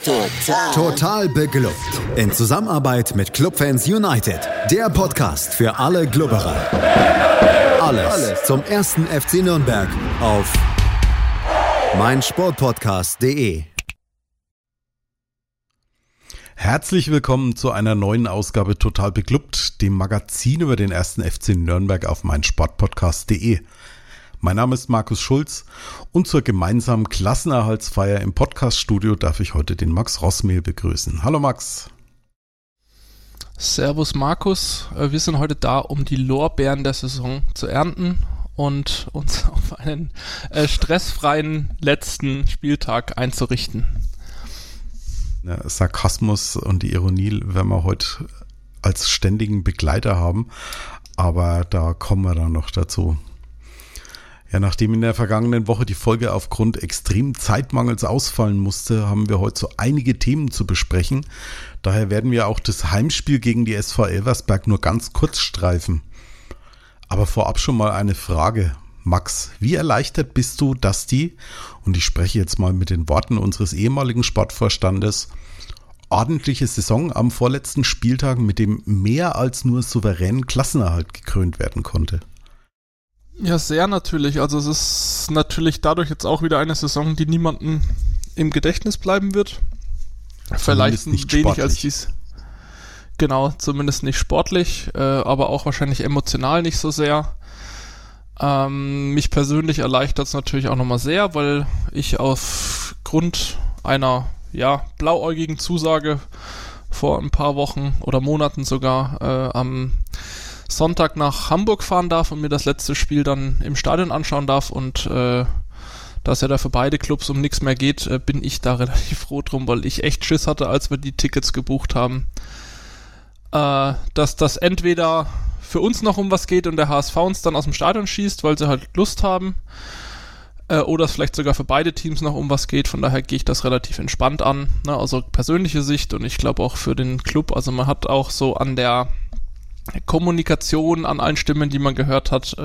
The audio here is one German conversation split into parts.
Total beglückt. In Zusammenarbeit mit Clubfans United. Der Podcast für alle Glubberer. Alles zum ersten FC Nürnberg auf meinsportpodcast.de. Herzlich willkommen zu einer neuen Ausgabe Total beglückt, dem Magazin über den ersten FC Nürnberg auf meinsportpodcast.de. Mein Name ist Markus Schulz und zur gemeinsamen Klassenerhaltsfeier im Podcaststudio darf ich heute den Max Rossmehl begrüßen. Hallo Max. Servus Markus, wir sind heute da, um die Lorbeeren der Saison zu ernten und uns auf einen stressfreien letzten Spieltag einzurichten. Ja, Sarkasmus und die Ironie werden wir heute als ständigen Begleiter haben, aber da kommen wir dann noch dazu. Ja, nachdem in der vergangenen Woche die Folge aufgrund extremen Zeitmangels ausfallen musste, haben wir heute so einige Themen zu besprechen. Daher werden wir auch das Heimspiel gegen die SV Elversberg nur ganz kurz streifen. Aber vorab schon mal eine Frage. Max, wie erleichtert bist du, dass die, und ich spreche jetzt mal mit den Worten unseres ehemaligen Sportvorstandes, ordentliche Saison am vorletzten Spieltag mit dem mehr als nur souveränen Klassenerhalt gekrönt werden konnte? Ja, sehr natürlich. Also es ist natürlich dadurch jetzt auch wieder eine Saison, die niemandem im Gedächtnis bleiben wird. Vielleicht nicht wenig sportlich. als dies. Genau, zumindest nicht sportlich, aber auch wahrscheinlich emotional nicht so sehr. Mich persönlich erleichtert es natürlich auch nochmal sehr, weil ich aufgrund einer blauäugigen Zusage vor ein paar Wochen oder Monaten sogar am Sonntag nach Hamburg fahren darf und mir das letzte Spiel dann im Stadion anschauen darf, und da es ja da für beide Clubs um nichts mehr geht, bin ich da relativ froh drum, weil ich echt Schiss hatte, als wir die Tickets gebucht haben, dass das entweder für uns noch um was geht und der HSV uns dann aus dem Stadion schießt, weil sie halt Lust haben, oder es vielleicht sogar für beide Teams noch um was geht. Von daher gehe ich das relativ entspannt an, ne? Also persönliche Sicht, und ich glaube auch für den Club, also man hat auch so an der Kommunikation, an allen Stimmen, die man gehört hat,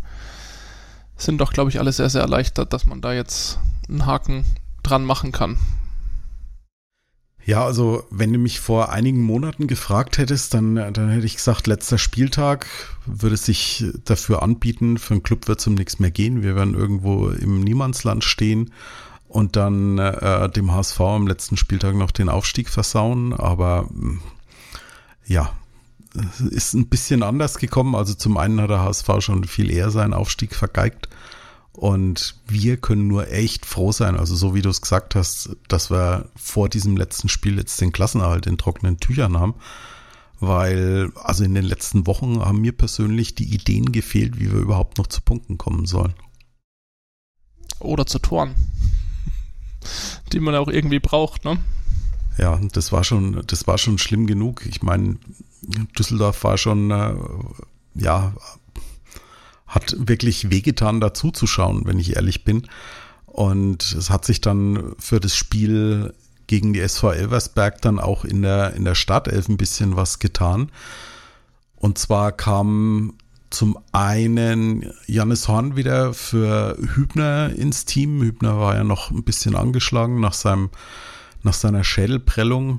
sind doch, glaube ich, alle sehr, sehr erleichtert, dass man da jetzt einen Haken dran machen kann. Ja, also wenn du mich vor einigen Monaten gefragt hättest, dann hätte ich gesagt, letzter Spieltag würde sich dafür anbieten, für einen Club wird es um nichts mehr gehen, wir werden irgendwo im Niemandsland stehen und dann dem HSV am letzten Spieltag noch den Aufstieg versauen, aber ja, ist ein bisschen anders gekommen. Also zum einen hat der HSV schon viel eher seinen Aufstieg vergeigt und wir können nur echt froh sein, also so wie du es gesagt hast, dass wir vor diesem letzten Spiel jetzt den Klassenerhalt in trockenen Tüchern haben, weil also in den letzten Wochen haben mir persönlich die Ideen gefehlt, wie wir überhaupt noch zu Punkten kommen sollen. Oder zu Toren, die man auch irgendwie braucht, ne? Ja, das war schon schlimm genug. Ich meine, Düsseldorf war schon, hat wirklich wehgetan, dazu zu schauen, wenn ich ehrlich bin. Und es hat sich dann für das Spiel gegen die SV Elversberg dann auch in der Startelf ein bisschen was getan. Und zwar kam zum einen Jannis Horn wieder für Hübner ins Team. Hübner war ja noch ein bisschen angeschlagen nach seiner Schädelprellung.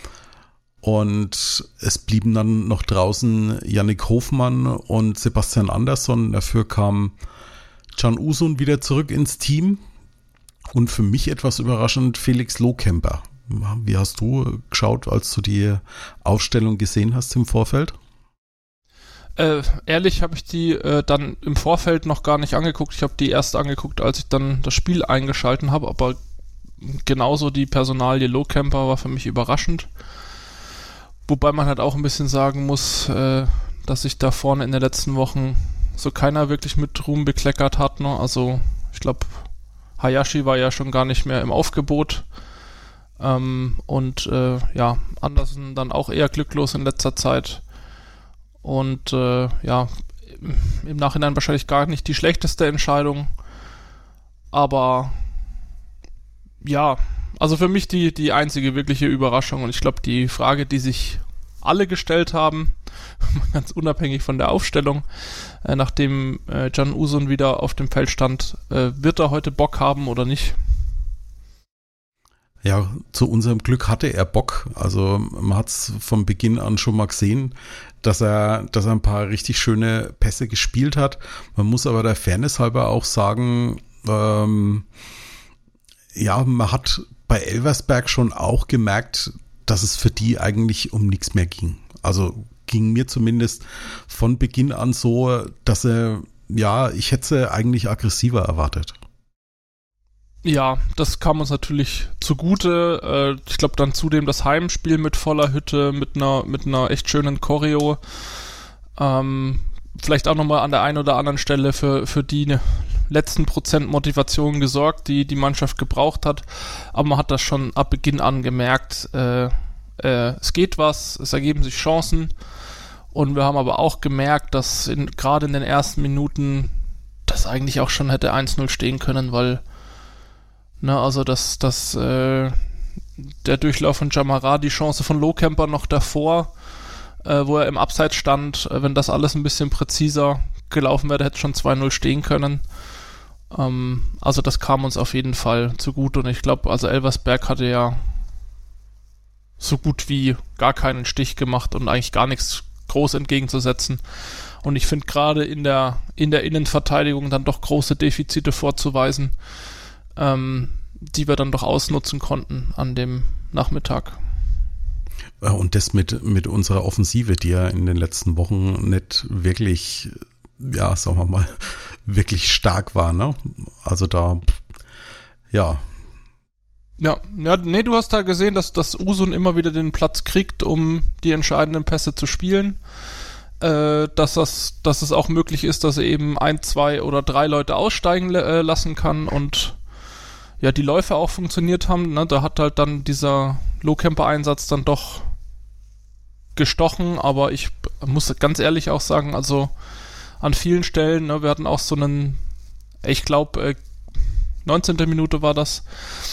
Und es blieben dann noch draußen Yannick Hofmann und Sebastian Andersson. Dafür kam Can Usun wieder zurück ins Team. Und für mich etwas überraschend Felix Lohkemper. Wie hast du geschaut, als du die Aufstellung gesehen hast im Vorfeld? Ehrlich habe ich die dann im Vorfeld noch gar nicht angeguckt. Ich habe die erst angeguckt, als ich dann das Spiel eingeschalten habe. Aber genauso die Personalie Lohkemper war für mich überraschend. Wobei man halt auch ein bisschen sagen muss, dass sich da vorne in den letzten Wochen so keiner wirklich mit Ruhm bekleckert hat. Ne? Also ich glaube, Hayashi war ja schon gar nicht mehr im Aufgebot. Andersen dann auch eher glücklos in letzter Zeit. Und im Nachhinein wahrscheinlich gar nicht die schlechteste Entscheidung. Aber ja, also für mich die einzige wirkliche Überraschung, und ich glaube, die Frage, die sich alle gestellt haben, ganz unabhängig von der Aufstellung, nachdem Can Usun wieder auf dem Feld stand, wird er heute Bock haben oder nicht? Ja, zu unserem Glück hatte er Bock. Also man hat es von Beginn an schon mal gesehen, dass er ein paar richtig schöne Pässe gespielt hat. Man muss aber der Fairness halber auch sagen, man hat bei Elversberg schon auch gemerkt, dass es für die eigentlich um nichts mehr ging. Also ging mir zumindest von Beginn an so, dass ich hätte sie eigentlich aggressiver erwartet. Ja, das kam uns natürlich zugute. Ich glaube dann zudem das Heimspiel mit voller Hütte, mit einer echt schönen Choreo. Vielleicht auch nochmal an der einen oder anderen Stelle für die letzten Prozent Motivation gesorgt, die die Mannschaft gebraucht hat. Aber man hat das schon ab Beginn an gemerkt, es geht was, es ergeben sich Chancen. Und wir haben aber auch gemerkt, dass gerade in den ersten Minuten das eigentlich auch schon hätte 1-0 stehen können, weil also der Durchlauf von Jamara, die Chance von Lohkemper noch davor, wo er im Abseits stand, wenn das alles ein bisschen präziser gelaufen wäre, hätte schon 2-0 stehen können. Also das kam uns auf jeden Fall zugute und ich glaube, also Elversberg hatte ja so gut wie gar keinen Stich gemacht und eigentlich gar nichts groß entgegenzusetzen. Und ich finde gerade in der Innenverteidigung dann doch große Defizite vorzuweisen, die wir dann doch ausnutzen konnten an dem Nachmittag. Und das mit unserer Offensive, die ja in den letzten Wochen nicht wirklich, sagen wir mal, wirklich stark war, ne? Also da, ja. Ja, nee, du hast da gesehen, dass Usun immer wieder den Platz kriegt, um die entscheidenden Pässe zu spielen. Dass es auch möglich ist, dass er eben 1, 2 oder 3 Leute aussteigen lassen kann und ja, die Läufe auch funktioniert haben, ne? Da hat halt dann dieser Lohkemper-Einsatz dann doch gestochen, aber ich muss ganz ehrlich auch sagen, also an vielen Stellen, ne, wir hatten auch so einen, ich glaube, 19. Minute war das,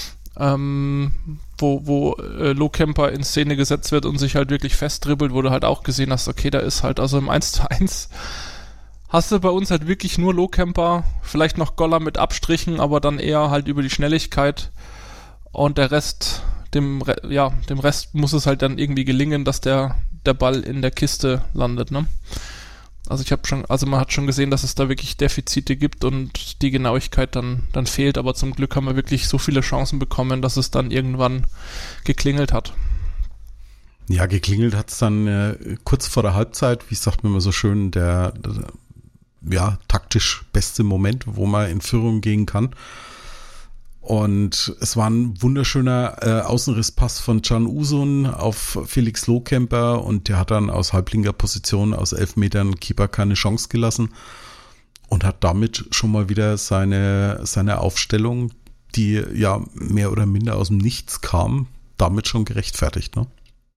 wo Lohkemper in Szene gesetzt wird und sich halt wirklich festdribbelt, wo du halt auch gesehen hast, okay, da ist halt, also im 1:1 hast du bei uns halt wirklich nur Lohkemper, vielleicht noch Goller mit Abstrichen, aber dann eher halt über die Schnelligkeit und der Rest, dem Rest muss es halt dann irgendwie gelingen, dass der Ball in der Kiste landet, ne? Also man hat schon gesehen, dass es da wirklich Defizite gibt und die Genauigkeit dann fehlt, aber zum Glück haben wir wirklich so viele Chancen bekommen, dass es dann irgendwann geklingelt hat. Ja, geklingelt hat es dann kurz vor der Halbzeit, wie sagt man immer so schön, der taktisch beste Moment, wo man in Führung gehen kann. Und es war ein wunderschöner Außenrisspass von Can Usun auf Felix Lohkemper und der hat dann aus halblinker Position, aus 11 Metern Keeper keine Chance gelassen und hat damit schon mal wieder seine Aufstellung, die ja mehr oder minder aus dem Nichts kam, damit schon gerechtfertigt, ne?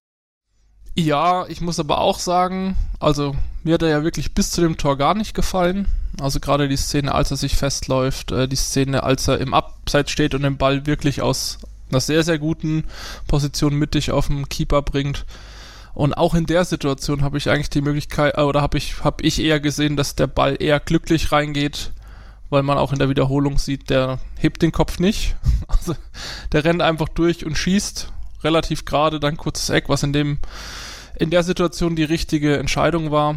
Ja, ich muss aber auch sagen, also mir hat er ja wirklich bis zu dem Tor gar nicht gefallen. Also gerade die Szene, als er sich festläuft, die Szene, als er im Abseits steht und den Ball wirklich aus einer sehr, sehr guten Position mittig auf den Keeper bringt. Und auch in der Situation habe ich eigentlich die Möglichkeit, oder habe ich eher gesehen, dass der Ball eher glücklich reingeht, weil man auch in der Wiederholung sieht, der hebt den Kopf nicht. Also der rennt einfach durch und schießt relativ gerade, dann kurzes Eck, was in der Situation die richtige Entscheidung war.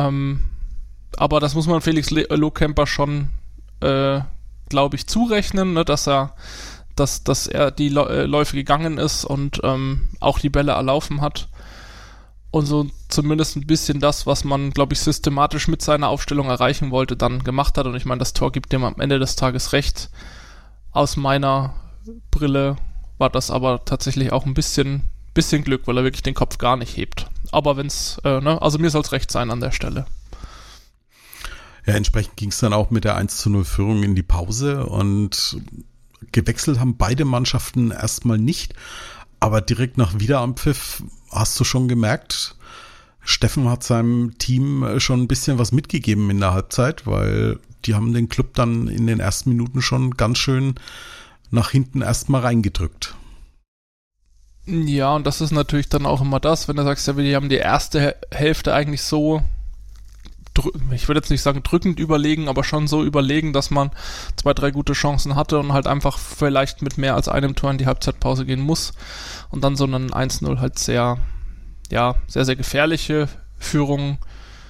Aber das muss man Felix Lohkemper schon, glaube ich, zurechnen, ne, dass er die Läufe gegangen ist und auch die Bälle erlaufen hat. Und so zumindest ein bisschen das, was man, glaube ich, systematisch mit seiner Aufstellung erreichen wollte, dann gemacht hat. Und ich meine, das Tor gibt dem am Ende des Tages recht. Aus meiner Brille war das aber tatsächlich auch ein bisschen Glück, weil er wirklich den Kopf gar nicht hebt. Aber wenn's, also mir soll es recht sein an der Stelle. Ja, entsprechend ging es dann auch mit der 1:0 Führung in die Pause und gewechselt haben beide Mannschaften erstmal nicht, aber direkt nach Wiederanpfiff hast du schon gemerkt, Steffen hat seinem Team schon ein bisschen was mitgegeben in der Halbzeit, weil die haben den Club dann in den ersten Minuten schon ganz schön nach hinten erstmal reingedrückt. Ja, und das ist natürlich dann auch immer das, wenn du sagst, ja, wir haben die erste Hälfte eigentlich so ich würde jetzt nicht sagen drückend überlegen, aber schon so überlegen, dass man 2, 3 gute Chancen hatte und halt einfach vielleicht mit mehr als einem Tor in die Halbzeitpause gehen muss und dann so ein 1-0 halt sehr, sehr gefährliche Führung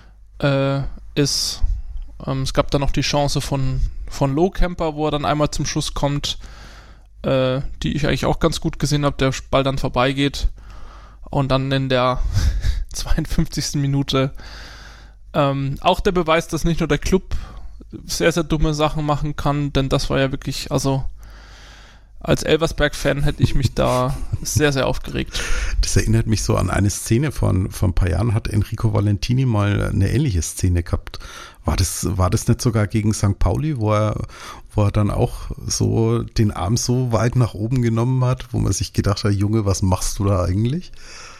ist. Es gab dann noch die Chance von Lohkemper, wo er dann einmal zum Schuss kommt, die ich eigentlich auch ganz gut gesehen habe, der Ball dann vorbeigeht und dann in der 52. Minute auch der Beweis, dass nicht nur der Club sehr, sehr dumme Sachen machen kann, denn das war ja wirklich, also als Elversberg-Fan hätte ich mich da sehr, sehr aufgeregt. Das erinnert mich so an eine Szene von ein paar Jahren, hat Enrico Valentini mal eine ähnliche Szene gehabt. War das nicht sogar gegen St. Pauli, wo er dann auch so den Arm so weit nach oben genommen hat, wo man sich gedacht hat, Junge, was machst du da eigentlich?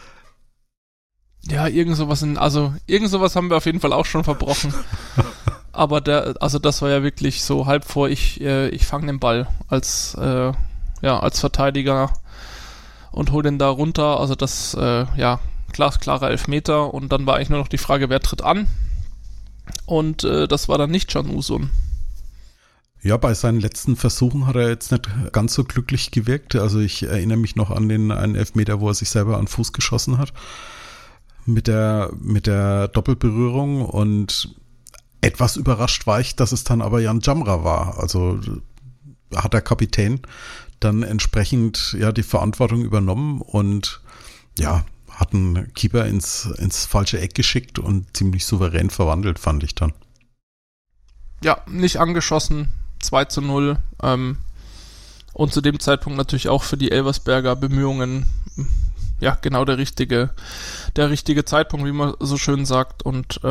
Ja, irgend sowas haben wir auf jeden Fall auch schon verbrochen. Aber das war ja wirklich so halb vor, ich fange den Ball als Verteidiger und hole den da runter. Also das, glasklarer Elfmeter. Und dann war eigentlich nur noch die Frage, wer tritt an? Und das war dann nicht Can Uzun. Ja, bei seinen letzten Versuchen hat er jetzt nicht ganz so glücklich gewirkt. Also ich erinnere mich noch an einen Elfmeter, wo er sich selber an den Fuß geschossen hat. Mit der Doppelberührung, und etwas überrascht war ich, dass es dann aber Jan Jamra war. Also hat der Kapitän dann entsprechend die Verantwortung übernommen und hat einen Keeper ins falsche Eck geschickt und ziemlich souverän verwandelt, fand ich dann. Ja, nicht angeschossen, 2-0. Und zu dem Zeitpunkt natürlich auch für die Elversberger Bemühungen genau der richtige Zeitpunkt, wie man so schön sagt. Und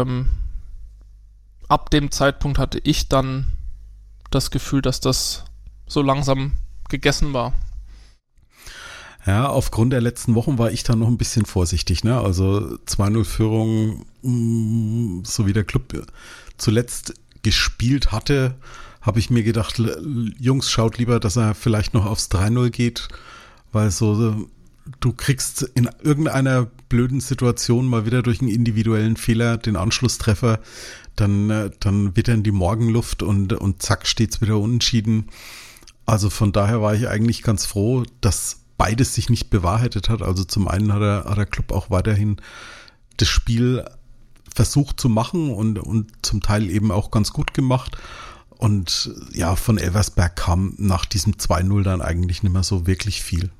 ab dem Zeitpunkt hatte ich dann das Gefühl, dass das so langsam gegessen war. Ja, aufgrund der letzten Wochen war ich dann noch ein bisschen vorsichtig, ne? Also 2-0 Führung, so wie der Club zuletzt gespielt hatte, habe ich mir gedacht, Jungs, schaut lieber, dass er vielleicht noch aufs 3-0 geht, weil so du kriegst in irgendeiner blöden Situation mal wieder durch einen individuellen Fehler den Anschlusstreffer, dann wird er in die Morgenluft und zack, steht's wieder unentschieden. Also von daher war ich eigentlich ganz froh, dass beides sich nicht bewahrheitet hat. Also zum einen hat der Club auch weiterhin das Spiel versucht zu machen und zum Teil eben auch ganz gut gemacht. Und von Elversberg kam nach diesem 2-0 dann eigentlich nicht mehr so wirklich viel.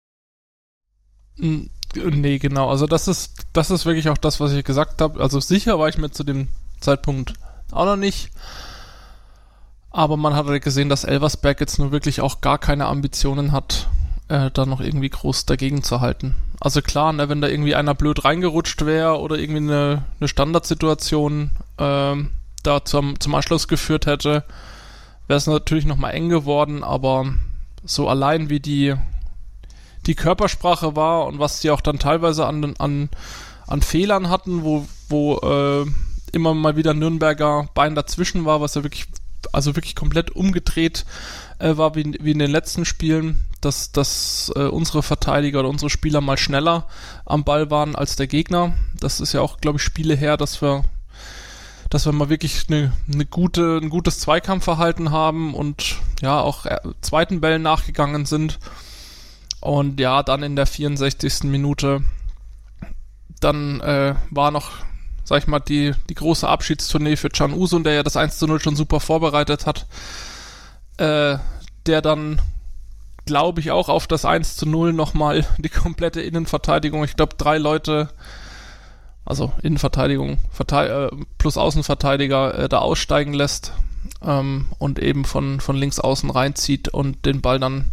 Nee, genau. Also das ist wirklich auch das, was ich gesagt habe. Also sicher war ich mir zu dem Zeitpunkt auch noch nicht. Aber man hat halt gesehen, dass Elversberg jetzt nur wirklich auch gar keine Ambitionen hat, da noch irgendwie groß dagegen zu halten. Also klar, ne, wenn da irgendwie einer blöd reingerutscht wäre oder irgendwie eine Standardsituation da zum Anschluss geführt hätte, wäre es natürlich nochmal eng geworden, aber so allein wie die Körpersprache war und was sie auch dann teilweise an Fehlern hatten, wo immer mal wieder Nürnberger Bein dazwischen war, was ja wirklich komplett umgedreht war wie in den letzten Spielen, dass unsere Verteidiger oder unsere Spieler mal schneller am Ball waren als der Gegner. Das ist ja auch, glaube ich, Spiele her, dass wir mal wirklich ein gutes Zweikampfverhalten haben und auch zweiten Bällen nachgegangen sind. Und dann in der 64. Minute dann war noch, sag ich mal, die große Abschiedstournee für Can Uzun, der ja das 1-0 schon super vorbereitet hat, der dann, glaube ich, auch auf das 1-0 nochmal die komplette Innenverteidigung, ich glaube 3 Leute, also Innenverteidigung plus Außenverteidiger da aussteigen lässt und eben von links außen reinzieht und den Ball dann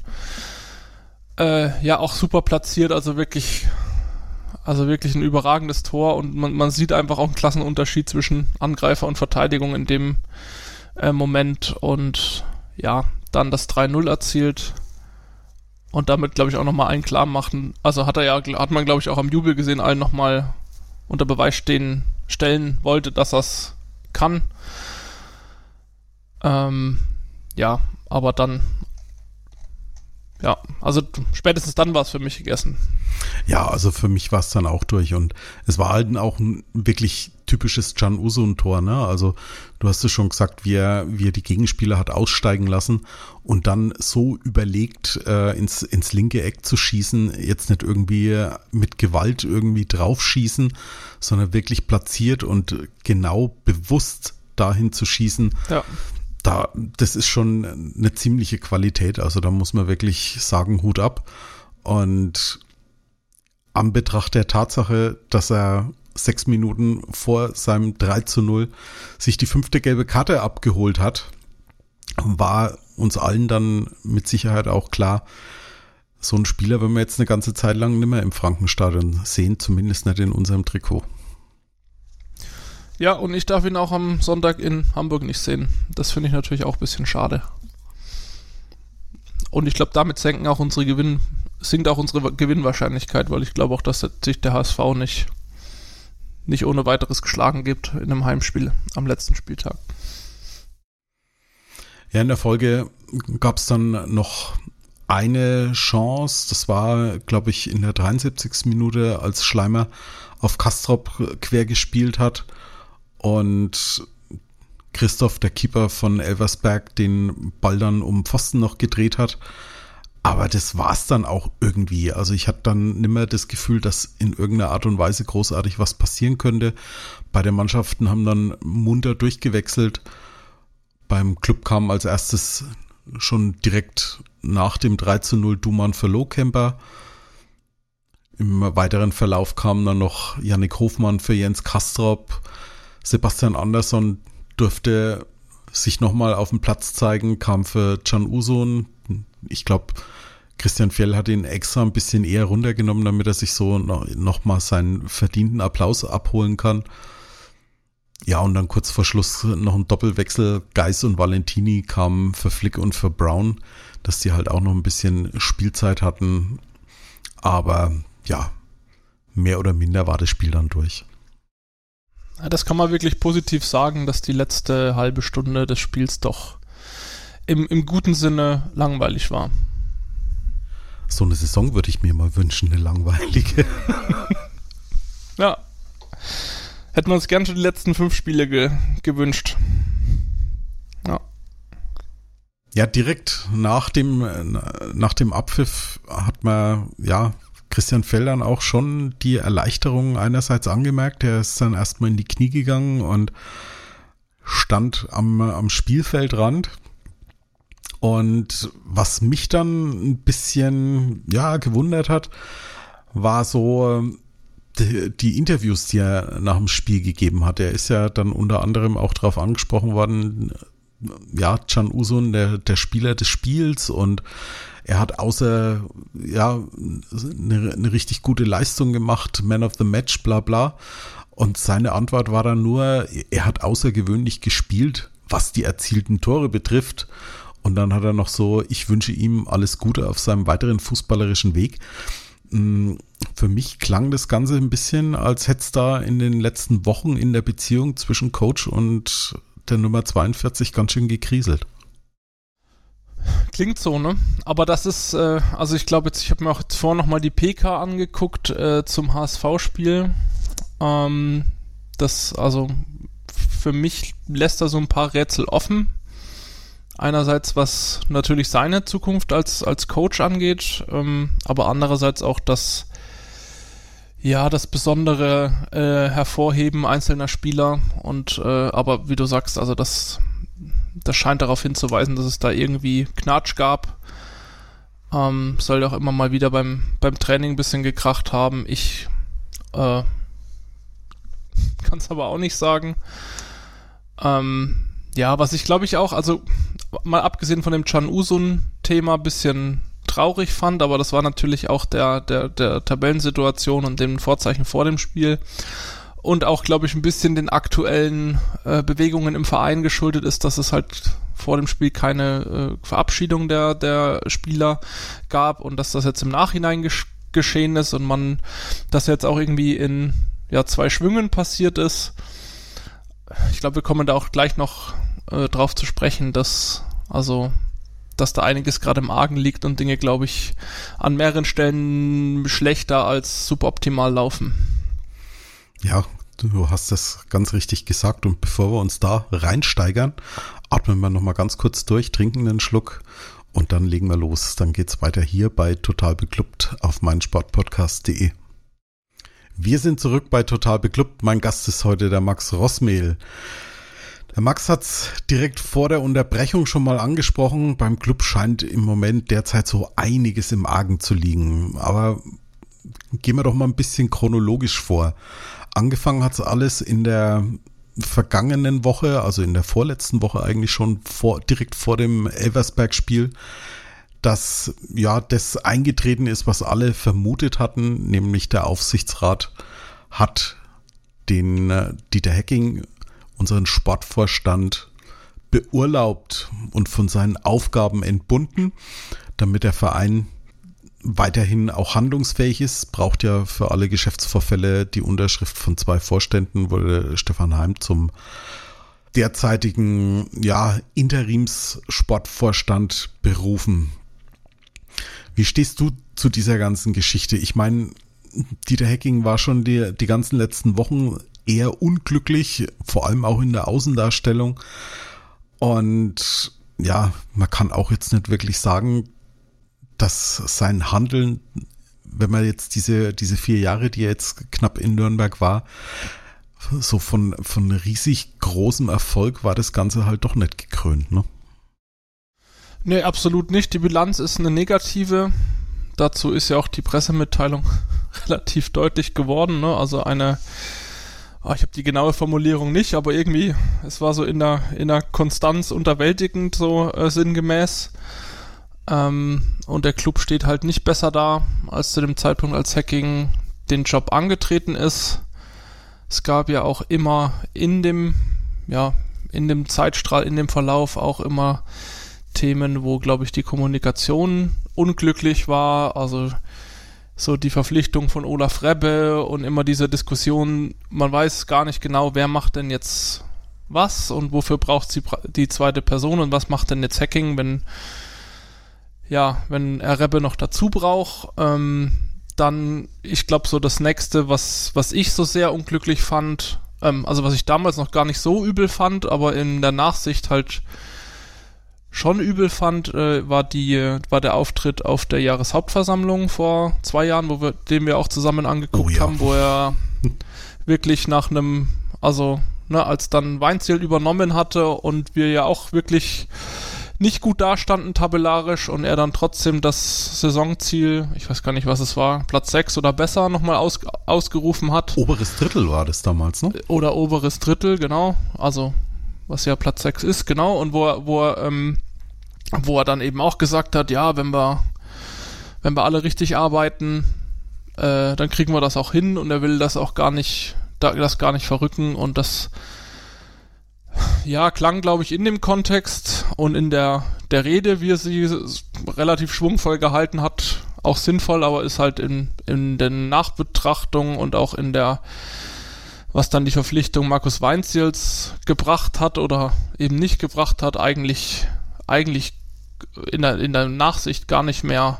auch super platziert, also wirklich ein überragendes Tor, und man sieht einfach auch einen Klassenunterschied zwischen Angreifer und Verteidigung in dem Moment, und dann das 3-0 erzielt und damit, glaube ich, auch nochmal allen klar machen. Also hat man, glaube ich, auch am Jubel gesehen, allen nochmal unter Beweis stellen wollte, dass er es kann. Aber dann also spätestens dann war es für mich gegessen. Ja, also für mich war es dann auch durch, und es war halt auch ein wirklich typisches Can Uzun-Tor, ne? Also du hast es schon gesagt, wie er die Gegenspieler hat aussteigen lassen und dann so überlegt ins linke Eck zu schießen, jetzt nicht irgendwie mit Gewalt irgendwie draufschießen, sondern wirklich platziert und genau bewusst dahin zu schießen. Ja. Das ist schon eine ziemliche Qualität. Also da muss man wirklich sagen, Hut ab. Und an Betracht der Tatsache, dass er 6 Minuten vor seinem 3:0 sich die 5. gelbe Karte abgeholt hat, war uns allen dann mit Sicherheit auch klar, so einen Spieler werden wir jetzt eine ganze Zeit lang nicht mehr im Frankenstadion sehen, zumindest nicht in unserem Trikot. Ja, und ich darf ihn auch am Sonntag in Hamburg nicht sehen. Das finde ich natürlich auch ein bisschen schade. Und ich glaube, damit sinkt auch unsere Gewinnwahrscheinlichkeit, weil ich glaube auch, dass sich der HSV nicht ohne weiteres geschlagen gibt in einem Heimspiel am letzten Spieltag. Ja, in der Folge gab es dann noch eine Chance, das war, glaube ich, in der 73. Minute, als Schleimer auf Kastrop quer gespielt hat und Christoph, der Keeper von Elversberg, den Ball dann um Pfosten noch gedreht hat. Aber das war's dann auch irgendwie. Also ich hatte dann nimmer das Gefühl, dass in irgendeiner Art und Weise großartig was passieren könnte. Beide Mannschaften haben dann munter durchgewechselt. Beim Club kam als erstes schon direkt nach dem 3:0 Duman für Lohkemper. Im weiteren Verlauf kam dann noch Yannick Hofmann für Jens Kastrop. Sebastian Andersson durfte sich nochmal auf dem Platz zeigen, kam für Can Uzun. Ich glaube, Christian Fjell hat ihn extra ein bisschen eher runtergenommen, damit er sich so nochmal seinen verdienten Applaus abholen kann. Ja, und dann kurz vor Schluss noch ein Doppelwechsel. Geis und Valentini kamen für Flick und für Brown, dass die halt auch noch ein bisschen Spielzeit hatten. Aber ja, mehr oder minder war das Spiel dann durch. Das kann man wirklich positiv sagen, dass die letzte halbe Stunde des Spiels doch im guten Sinne langweilig war. So eine Saison würde ich mir mal wünschen, eine langweilige. Ja. Hätten wir uns gern schon die letzten 5 Spiele gewünscht. Ja. Ja, direkt nach dem Abpfiff hat man, ja, Christian Fjell dann auch schon die Erleichterung einerseits angemerkt. Er ist dann erstmal in die Knie gegangen und stand am Spielfeldrand. Und was mich dann ein bisschen, ja, gewundert hat, war so die Interviews, die er nach dem Spiel gegeben hat. Er ist ja dann unter anderem auch darauf angesprochen worden, ja, Can Uzun, der Spieler des Spiels, und er hat außer, ja, eine richtig gute Leistung gemacht, Man of the Match, bla bla. Und seine Antwort war dann nur, er hat außergewöhnlich gespielt, was die erzielten Tore betrifft. Und dann hat er noch so, ich wünsche ihm alles Gute auf seinem weiteren fußballerischen Weg. Für mich klang das Ganze ein bisschen, als hätte es da in den letzten Wochen in der Beziehung zwischen Coach und der Nummer 42 ganz schön gekriselt. Klingt so, ne? Aber das ist, also ich glaube jetzt, ich habe mir auch jetzt vorhin nochmal die PK angeguckt zum HSV-Spiel. Das, also für mich lässt er so ein paar Rätsel offen. Einerseits, was natürlich seine Zukunft als Coach angeht, aber andererseits auch das besondere Hervorheben einzelner Spieler, und aber wie du sagst, also das scheint darauf hinzuweisen, dass es da irgendwie Knatsch gab. Soll ja auch immer mal wieder beim Training ein bisschen gekracht haben. Ich kann es aber auch nicht sagen. Ja, was ich glaube ich auch, also mal abgesehen von dem Can Uzun-Thema, ein bisschen traurig fand, aber das war natürlich auch der Tabellensituation und den Vorzeichen vor dem Spiel und auch, glaube ich, ein bisschen den aktuellen Bewegungen im Verein geschuldet ist, dass es halt vor dem Spiel keine Verabschiedung der Spieler gab und dass das jetzt im Nachhinein geschehen ist und man das jetzt auch irgendwie in 2 Schwüngen passiert ist. Ich glaube, wir kommen da auch gleich noch drauf zu sprechen, dass da einiges gerade im Argen liegt und Dinge, glaube ich, an mehreren Stellen schlechter als suboptimal laufen. Ja, Du hast das ganz richtig gesagt und bevor wir uns da reinsteigern, atmen wir nochmal ganz kurz durch, trinken einen Schluck und dann legen wir los. Dann geht's weiter hier bei Total Beklubbt auf meinsportpodcast.de. Wir sind zurück bei Total Beklubbt. Mein Gast ist heute der Max Roßmehl. Der Max hat's direkt vor der Unterbrechung schon mal angesprochen. Beim Club scheint im Moment derzeit so einiges im Argen zu liegen. Aber gehen wir doch mal ein bisschen chronologisch vor. Angefangen hat's alles in der vergangenen Woche, also in der vorletzten Woche eigentlich schon direkt vor dem Elversberg-Spiel, dass ja das eingetreten ist, was alle vermutet hatten, nämlich der Aufsichtsrat hat den Dieter Hecking, unseren Sportvorstand, beurlaubt und von seinen Aufgaben entbunden, damit der Verein weiterhin auch handlungsfähig ist. Braucht ja für alle Geschäftsvorfälle die Unterschrift von 2 Vorständen, wurde Stefan Heim zum derzeitigen Interimssportvorstand berufen. Wie stehst du zu dieser ganzen Geschichte? Ich meine, Dieter Hecking war schon die ganzen letzten Wochen eher unglücklich, vor allem auch in der Außendarstellung. Und ja, man kann auch jetzt nicht wirklich sagen, dass sein Handeln, wenn man jetzt diese 4 Jahre, die er jetzt knapp in Nürnberg war, so von riesig großem Erfolg war das Ganze halt doch nicht gekrönt, ne? Nee, absolut nicht. Die Bilanz ist eine negative. Dazu ist ja auch die Pressemitteilung relativ deutlich geworden, ne? Also ich habe die genaue Formulierung nicht, aber irgendwie, es war so in der Konstanz unterwältigend, so sinngemäß. Und der Club steht halt nicht besser da, als zu dem Zeitpunkt, als Hecking den Job angetreten ist. Es gab ja auch immer in dem Zeitstrahl, in dem Verlauf auch immer Themen, wo, glaube ich, die Kommunikation unglücklich war. Also so die Verpflichtung von Olaf Rebbe und immer diese Diskussion, man weiß gar nicht genau, wer macht denn jetzt was und wofür braucht sie die zweite Person und was macht denn jetzt Hecking, wenn er Rebbe noch dazu braucht. Dann, ich glaube, so das nächste, was ich so sehr unglücklich fand, also was ich damals noch gar nicht so übel fand, aber in der Nachsicht halt schon übel fand, war der Auftritt auf der Jahreshauptversammlung vor 2 Jahren, den wir auch zusammen angeguckt haben, wo er wirklich nach einem, als dann Weinziel übernommen hatte und wir ja auch wirklich nicht gut dastanden tabellarisch und er dann trotzdem das Saisonziel, ich weiß gar nicht, was es war, Platz 6 oder besser nochmal ausgerufen hat. Oberes Drittel war das damals, ne? Oder oberes Drittel, genau. Also, was ja Platz 6 ist, genau. Und wo er dann eben auch gesagt hat, ja, wenn wir alle richtig arbeiten, dann kriegen wir das auch hin und er will das auch gar nicht verrücken und das klang, glaube ich, in dem Kontext und in der Rede, wie er sie relativ schwungvoll gehalten hat, auch sinnvoll, aber ist halt in den Nachbetrachtungen und auch in der, was dann die Verpflichtung Markus Weinziels gebracht hat oder eben nicht gebracht hat, eigentlich in der Nachsicht gar nicht mehr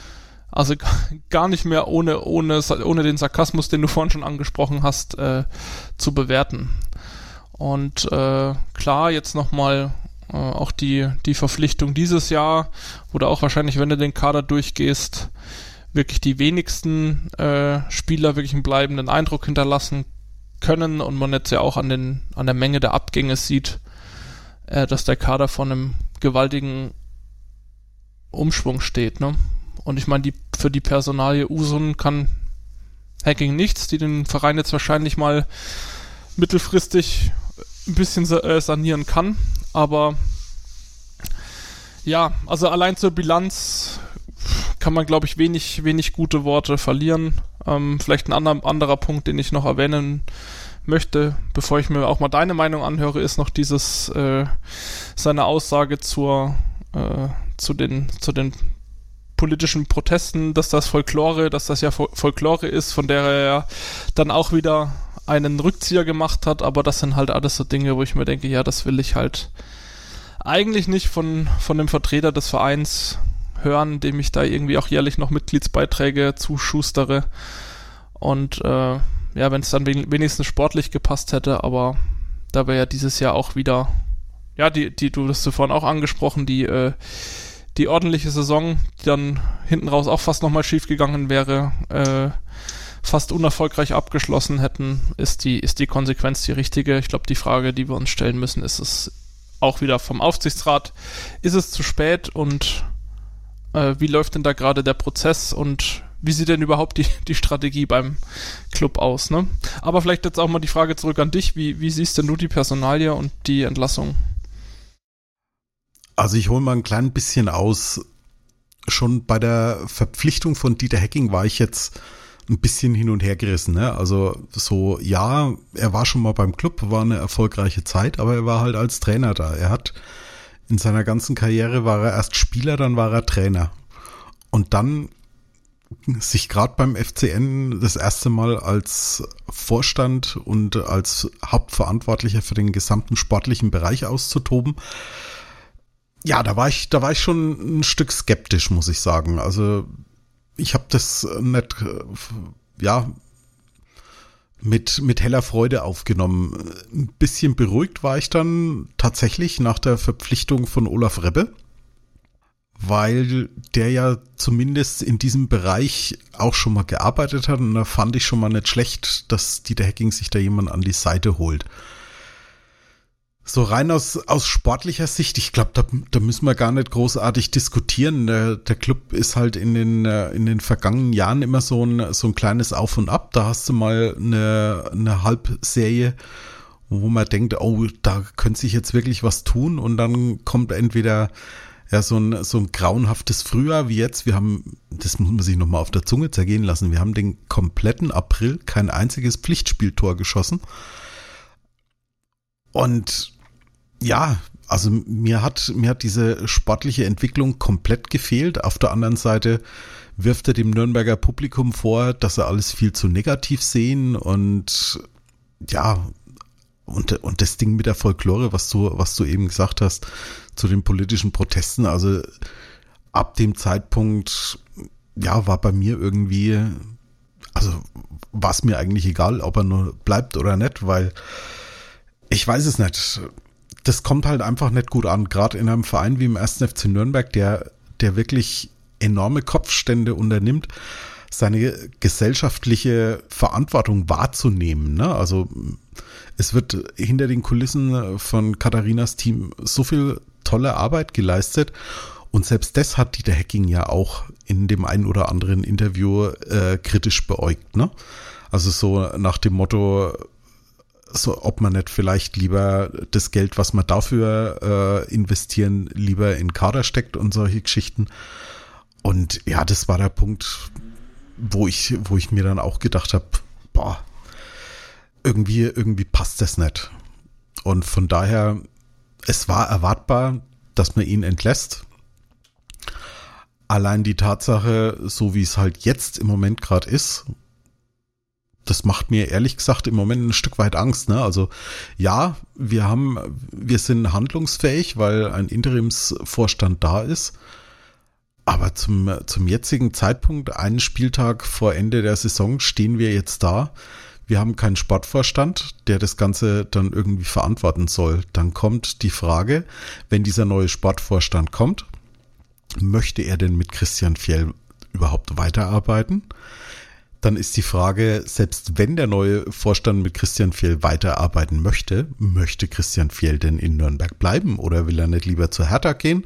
ohne den Sarkasmus, den du vorhin schon angesprochen hast, zu bewerten. Und klar, jetzt nochmal auch die Verpflichtung dieses Jahr, wo du auch wahrscheinlich, wenn du den Kader durchgehst, wirklich die wenigsten Spieler wirklich einen bleibenden Eindruck hinterlassen können und man jetzt ja auch an der Menge der Abgänge sieht, dass der Kader vor einem gewaltigen Umschwung steht, ne? Und ich meine, für die Personalie Usun kann Hecking nichts, die den Verein jetzt wahrscheinlich mal mittelfristig ein bisschen sanieren kann, aber ja, also allein zur Bilanz kann man, glaube ich, wenig gute Worte verlieren. Vielleicht ein anderer Punkt, den ich noch erwähnen möchte, bevor ich mir auch mal deine Meinung anhöre, ist noch seine Aussage zu den politischen Protesten, dass das ja Folklore ist, von der er ja dann auch wieder einen Rückzieher gemacht hat, aber das sind halt alles so Dinge, wo ich mir denke, ja, das will ich halt eigentlich nicht von dem Vertreter des Vereins hören, dem ich da irgendwie auch jährlich noch Mitgliedsbeiträge zuschustere und wenn es dann wenigstens sportlich gepasst hätte, aber da wäre ja dieses Jahr auch wieder, ja, du hast vorhin auch angesprochen, die ordentliche Saison, die dann hinten raus auch fast nochmal schief gegangen wäre, fast unerfolgreich abgeschlossen hätten, ist die Konsequenz die richtige. Ich glaube, die Frage, die wir uns stellen müssen, ist es auch wieder vom Aufsichtsrat, ist es zu spät und wie läuft denn da gerade der Prozess und wie sieht denn überhaupt die Strategie beim Club aus, ne? Aber vielleicht jetzt auch mal die Frage zurück an dich, wie siehst denn du die Personalie und die Entlassung? Also ich hole mal ein klein bisschen aus. Schon bei der Verpflichtung von Dieter Hecking war ich jetzt ein bisschen hin und her gerissen, ne? Also so, ja, er war schon mal beim Club, war eine erfolgreiche Zeit, aber er war halt als Trainer da. Er hat in seiner ganzen Karriere war er erst Spieler, dann war er Trainer. Und dann sich gerade beim FCN das erste Mal als Vorstand und als Hauptverantwortlicher für den gesamten sportlichen Bereich auszutoben, ja, da war ich schon ein Stück skeptisch, muss ich sagen. Also ich habe das nicht, mit heller Freude aufgenommen. Ein bisschen beruhigt war ich dann tatsächlich nach der Verpflichtung von Olaf Rebbe, weil der ja zumindest in diesem Bereich auch schon mal gearbeitet hat und da fand ich schon mal nicht schlecht, dass Dieter Hecking sich da jemand an die Seite holt. So rein aus sportlicher Sicht, ich glaube, da müssen wir gar nicht großartig diskutieren. Der Club ist halt in den vergangenen Jahren immer so ein kleines Auf und Ab. Da hast du mal eine Halbserie, wo man denkt, oh, da könnte sich jetzt wirklich was tun und dann kommt entweder so ein grauenhaftes Frühjahr wie jetzt. Das muss man sich nochmal auf der Zunge zergehen lassen. Wir haben den kompletten April kein einziges Pflichtspieltor geschossen. Und ja, also mir hat diese sportliche Entwicklung komplett gefehlt. Auf der anderen Seite wirft er dem Nürnberger Publikum vor, dass sie alles viel zu negativ sehen und ja, und das Ding mit der Folklore, was du eben gesagt hast, zu den politischen Protesten, also ab dem Zeitpunkt, ja, war bei mir irgendwie, also war es mir eigentlich egal, ob er nur bleibt oder nicht, weil ich weiß es nicht. Das kommt halt einfach nicht gut an, gerade in einem Verein wie im 1. FC Nürnberg, der wirklich enorme Kopfstände unternimmt, seine gesellschaftliche Verantwortung wahrzunehmen, ne? Also es wird hinter den Kulissen von Katharinas Team so viel tolle Arbeit geleistet und selbst das hat Dieter Hecking ja auch in dem einen oder anderen Interview kritisch beäugt, ne? Also so nach dem Motto, so, ob man nicht vielleicht lieber das Geld, was man dafür investieren, lieber in Kader steckt und solche Geschichten. Und ja, das war der Punkt, wo ich mir dann auch gedacht habe, boah, irgendwie passt das nicht. Und von daher, es war erwartbar, dass man ihn entlässt. Allein die Tatsache, so wie es halt jetzt im Moment gerade ist, das macht mir ehrlich gesagt im Moment ein Stück weit Angst, ne? Also ja, wir sind handlungsfähig, weil ein Interimsvorstand da ist. Aber zum jetzigen Zeitpunkt, einen Spieltag vor Ende der Saison, stehen wir jetzt da. Wir haben keinen Sportvorstand, der das Ganze dann irgendwie verantworten soll. Dann kommt die Frage, wenn dieser neue Sportvorstand kommt, möchte er denn mit Christian Fjell überhaupt weiterarbeiten? Dann ist die Frage, selbst wenn der neue Vorstand mit Christian Fjell weiterarbeiten möchte Christian Fjell denn in Nürnberg bleiben oder will er nicht lieber zur Hertha gehen?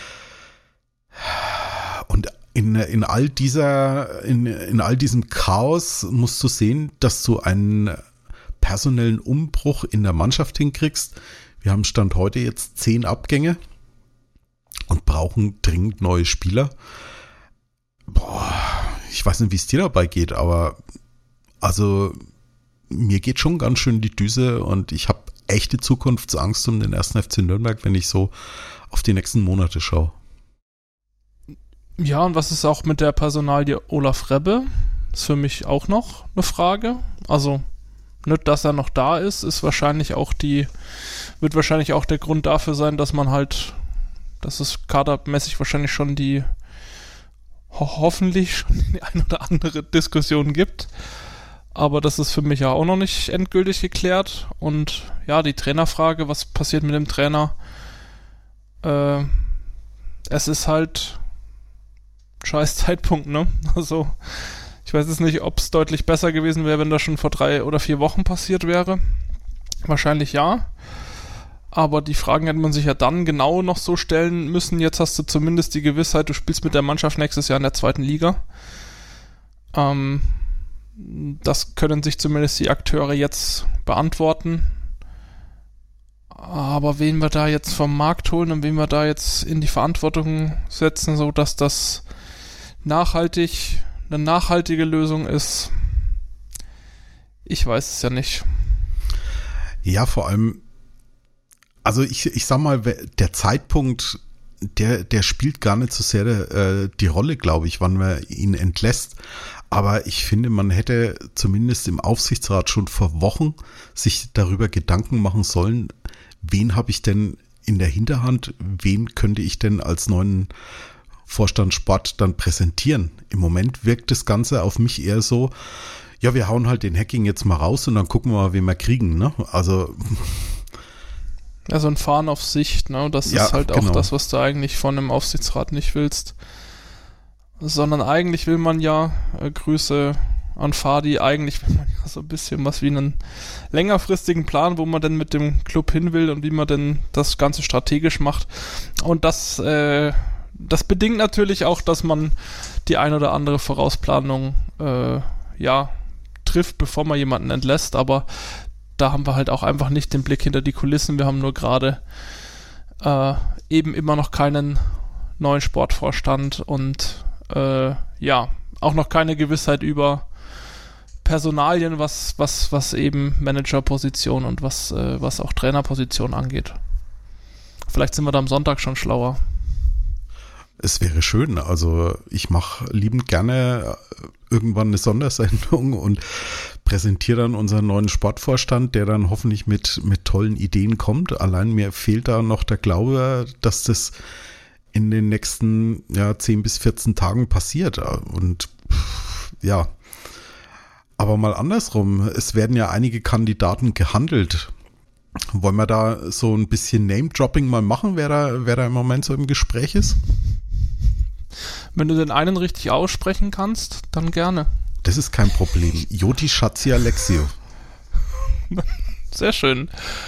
Und in all diesem Chaos musst du sehen, dass du einen personellen Umbruch in der Mannschaft hinkriegst. Wir haben Stand heute jetzt 10 Abgänge und brauchen dringend neue Spieler. Boah, ich weiß nicht, wie es dir dabei geht, aber also mir geht schon ganz schön die Düse und ich habe echte Zukunftsangst um den 1. FC Nürnberg, wenn ich so auf die nächsten Monate schaue. Ja, und was ist auch mit der Personalie Olaf Rebbe? Ist für mich auch noch eine Frage. Also nicht, dass er noch da ist, wird wahrscheinlich auch der Grund dafür sein, dass man halt, dass es kadermäßig wahrscheinlich schon hoffentlich schon die ein oder andere Diskussion gibt. Aber das ist für mich ja auch noch nicht endgültig geklärt. Und ja, die Trainerfrage, was passiert mit dem Trainer? Es ist halt scheiß Zeitpunkt, ne? Also ich weiß jetzt nicht, ob es deutlich besser gewesen wäre, wenn das schon vor 3 oder 4 Wochen passiert wäre. Wahrscheinlich ja. Aber die Fragen hätte man sich ja dann genau noch so stellen müssen. Jetzt hast du zumindest die Gewissheit, du spielst mit der Mannschaft nächstes Jahr in der 2. Liga. Das können sich zumindest die Akteure jetzt beantworten. Aber wen wir da jetzt vom Markt holen und wen wir da jetzt in die Verantwortung setzen, so dass das eine nachhaltige Lösung ist, ich weiß es ja nicht. Ja, vor allem, also ich sag mal, der Zeitpunkt, der spielt gar nicht so sehr die Rolle, glaube ich, wann man ihn entlässt. Aber ich finde, man hätte zumindest im Aufsichtsrat schon vor Wochen sich darüber Gedanken machen sollen, wen habe ich denn in der Hinterhand, wen könnte ich denn als neuen Vorstand Sport dann präsentieren. Im Moment wirkt das Ganze auf mich eher so, ja, wir hauen halt den Hacking jetzt mal raus und dann gucken wir mal, wen wir kriegen, ne? Also ja, so ein Fahren auf Sicht, ne? Das ist halt auch das, was du eigentlich von einem Aufsichtsrat nicht willst. Sondern eigentlich will man ja, Grüße an Fadi, eigentlich will man ja so ein bisschen was wie einen längerfristigen Plan, wo man denn mit dem Club hin will und wie man denn das Ganze strategisch macht. Und das bedingt natürlich auch, dass man die ein oder andere Vorausplanung trifft, bevor man jemanden entlässt, aber da haben wir halt auch einfach nicht den Blick hinter die Kulissen. Wir haben nur gerade eben immer noch keinen neuen Sportvorstand und auch noch keine Gewissheit über Personalien, was eben Managerposition und was auch Trainerposition angeht. Vielleicht sind wir da am Sonntag schon schlauer. Es wäre schön, also ich mache liebend gerne irgendwann eine Sondersendung und präsentiere dann unseren neuen Sportvorstand, der dann hoffentlich mit tollen Ideen kommt. Allein mir fehlt da noch der Glaube, dass das in den nächsten 10 bis 14 Tagen passiert. Und ja, aber mal andersrum, es werden ja einige Kandidaten gehandelt. Wollen wir da so ein bisschen Name-Dropping mal machen, wer da im Moment so im Gespräch ist? Wenn du den einen richtig aussprechen kannst, dann gerne. Das ist kein Problem. Joti Schatzi Alexio. Sehr schön.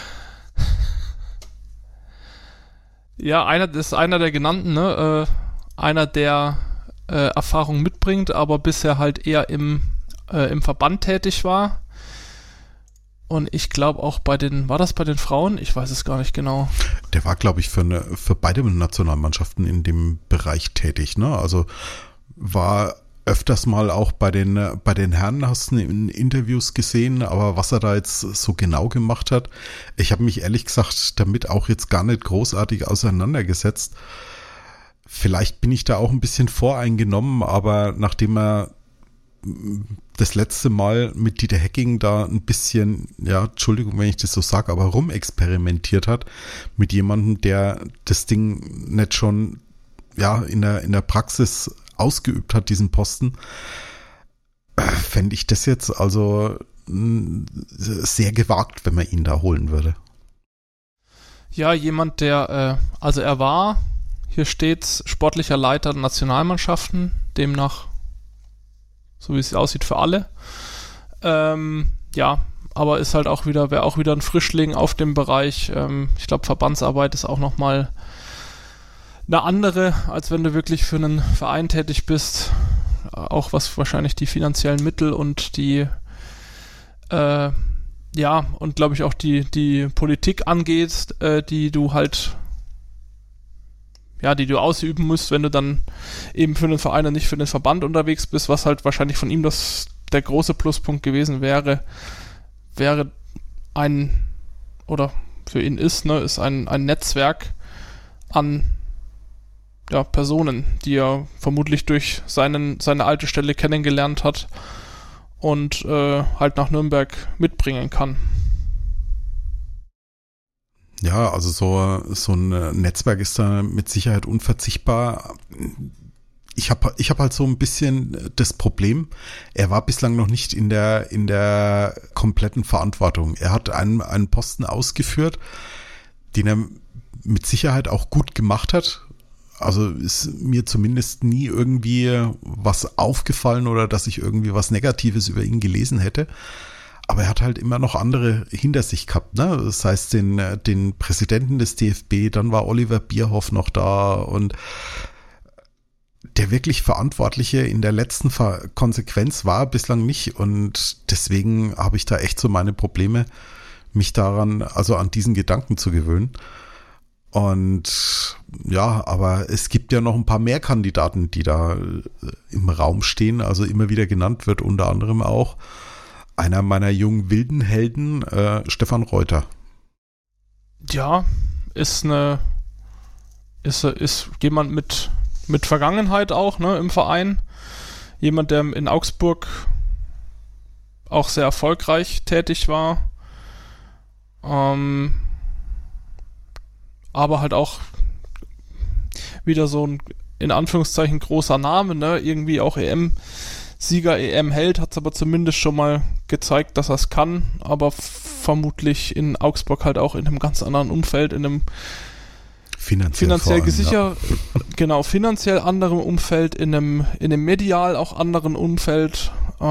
Ja, das ist einer der genannten, ne? Einer, der Erfahrung mitbringt, aber bisher halt eher im Verband tätig war. Und ich glaube auch war das bei den Frauen? Ich weiß es gar nicht genau. Der war, glaube ich, für beide Nationalmannschaften in dem Bereich tätig, ne? Also war öfters mal auch bei den Herren, hast du in Interviews gesehen, aber was er da jetzt so genau gemacht hat, ich habe mich ehrlich gesagt damit auch jetzt gar nicht großartig auseinandergesetzt. Vielleicht bin ich da auch ein bisschen voreingenommen, aber nachdem er das letzte Mal mit Dieter Hecking da ein bisschen, ja, Entschuldigung, wenn ich das so sage, aber rumexperimentiert hat mit jemandem, der das Ding nicht schon in der Praxis ausgeübt hat, diesen Posten, fände ich das jetzt also sehr gewagt, wenn man ihn da holen würde. Ja, jemand, der, also er war, hier steht's, sportlicher Leiter der Nationalmannschaften, demnach, so wie es aussieht, für alle. Aber ist halt wäre auch wieder ein Frischling auf dem Bereich. Ich glaube, Verbandsarbeit ist auch nochmal eine andere, als wenn du wirklich für einen Verein tätig bist. Auch was wahrscheinlich die finanziellen Mittel und die und glaube ich auch die Politik angeht, die du ausüben musst, wenn du dann eben für den Verein und nicht für den Verband unterwegs bist, was halt wahrscheinlich von ihm der große Pluspunkt gewesen wäre für ihn ist ein Netzwerk an Personen, die er vermutlich durch seine alte Stelle kennengelernt hat und halt nach Nürnberg mitbringen kann. Ja, also so ein Netzwerk ist da mit Sicherheit unverzichtbar. ich hab halt so ein bisschen das Problem, er war bislang noch nicht in der kompletten Verantwortung. Er hat einen Posten ausgeführt, den er mit Sicherheit auch gut gemacht hat. Also ist mir zumindest nie irgendwie was aufgefallen oder dass ich irgendwie was Negatives über ihn gelesen hätte. Aber er hat halt immer noch andere hinter sich gehabt, ne? Das heißt, den Präsidenten des DFB, dann war Oliver Bierhoff noch da und der wirklich Verantwortliche in der letzten Konsequenz war bislang nicht. Und deswegen habe ich da echt so meine Probleme, mich an diesen Gedanken zu gewöhnen. Und ja, aber es gibt ja noch ein paar mehr Kandidaten, die da im Raum stehen, also immer wieder genannt wird, unter anderem auch einer meiner jungen wilden Helden, Stefan Reuter. Ja, ist jemand mit Vergangenheit auch, ne, im Verein. Jemand, der in Augsburg auch sehr erfolgreich tätig war. Aber halt auch wieder so ein, in Anführungszeichen, großer Name, ne, irgendwie auch EM-Sieger, EM-Held, hat es aber zumindest schon mal gezeigt, dass er es kann, aber vermutlich in Augsburg halt auch in einem ganz anderen Umfeld, in einem finanziell gesichert, ja. Genau, finanziell anderem Umfeld, in einem medial auch anderen Umfeld,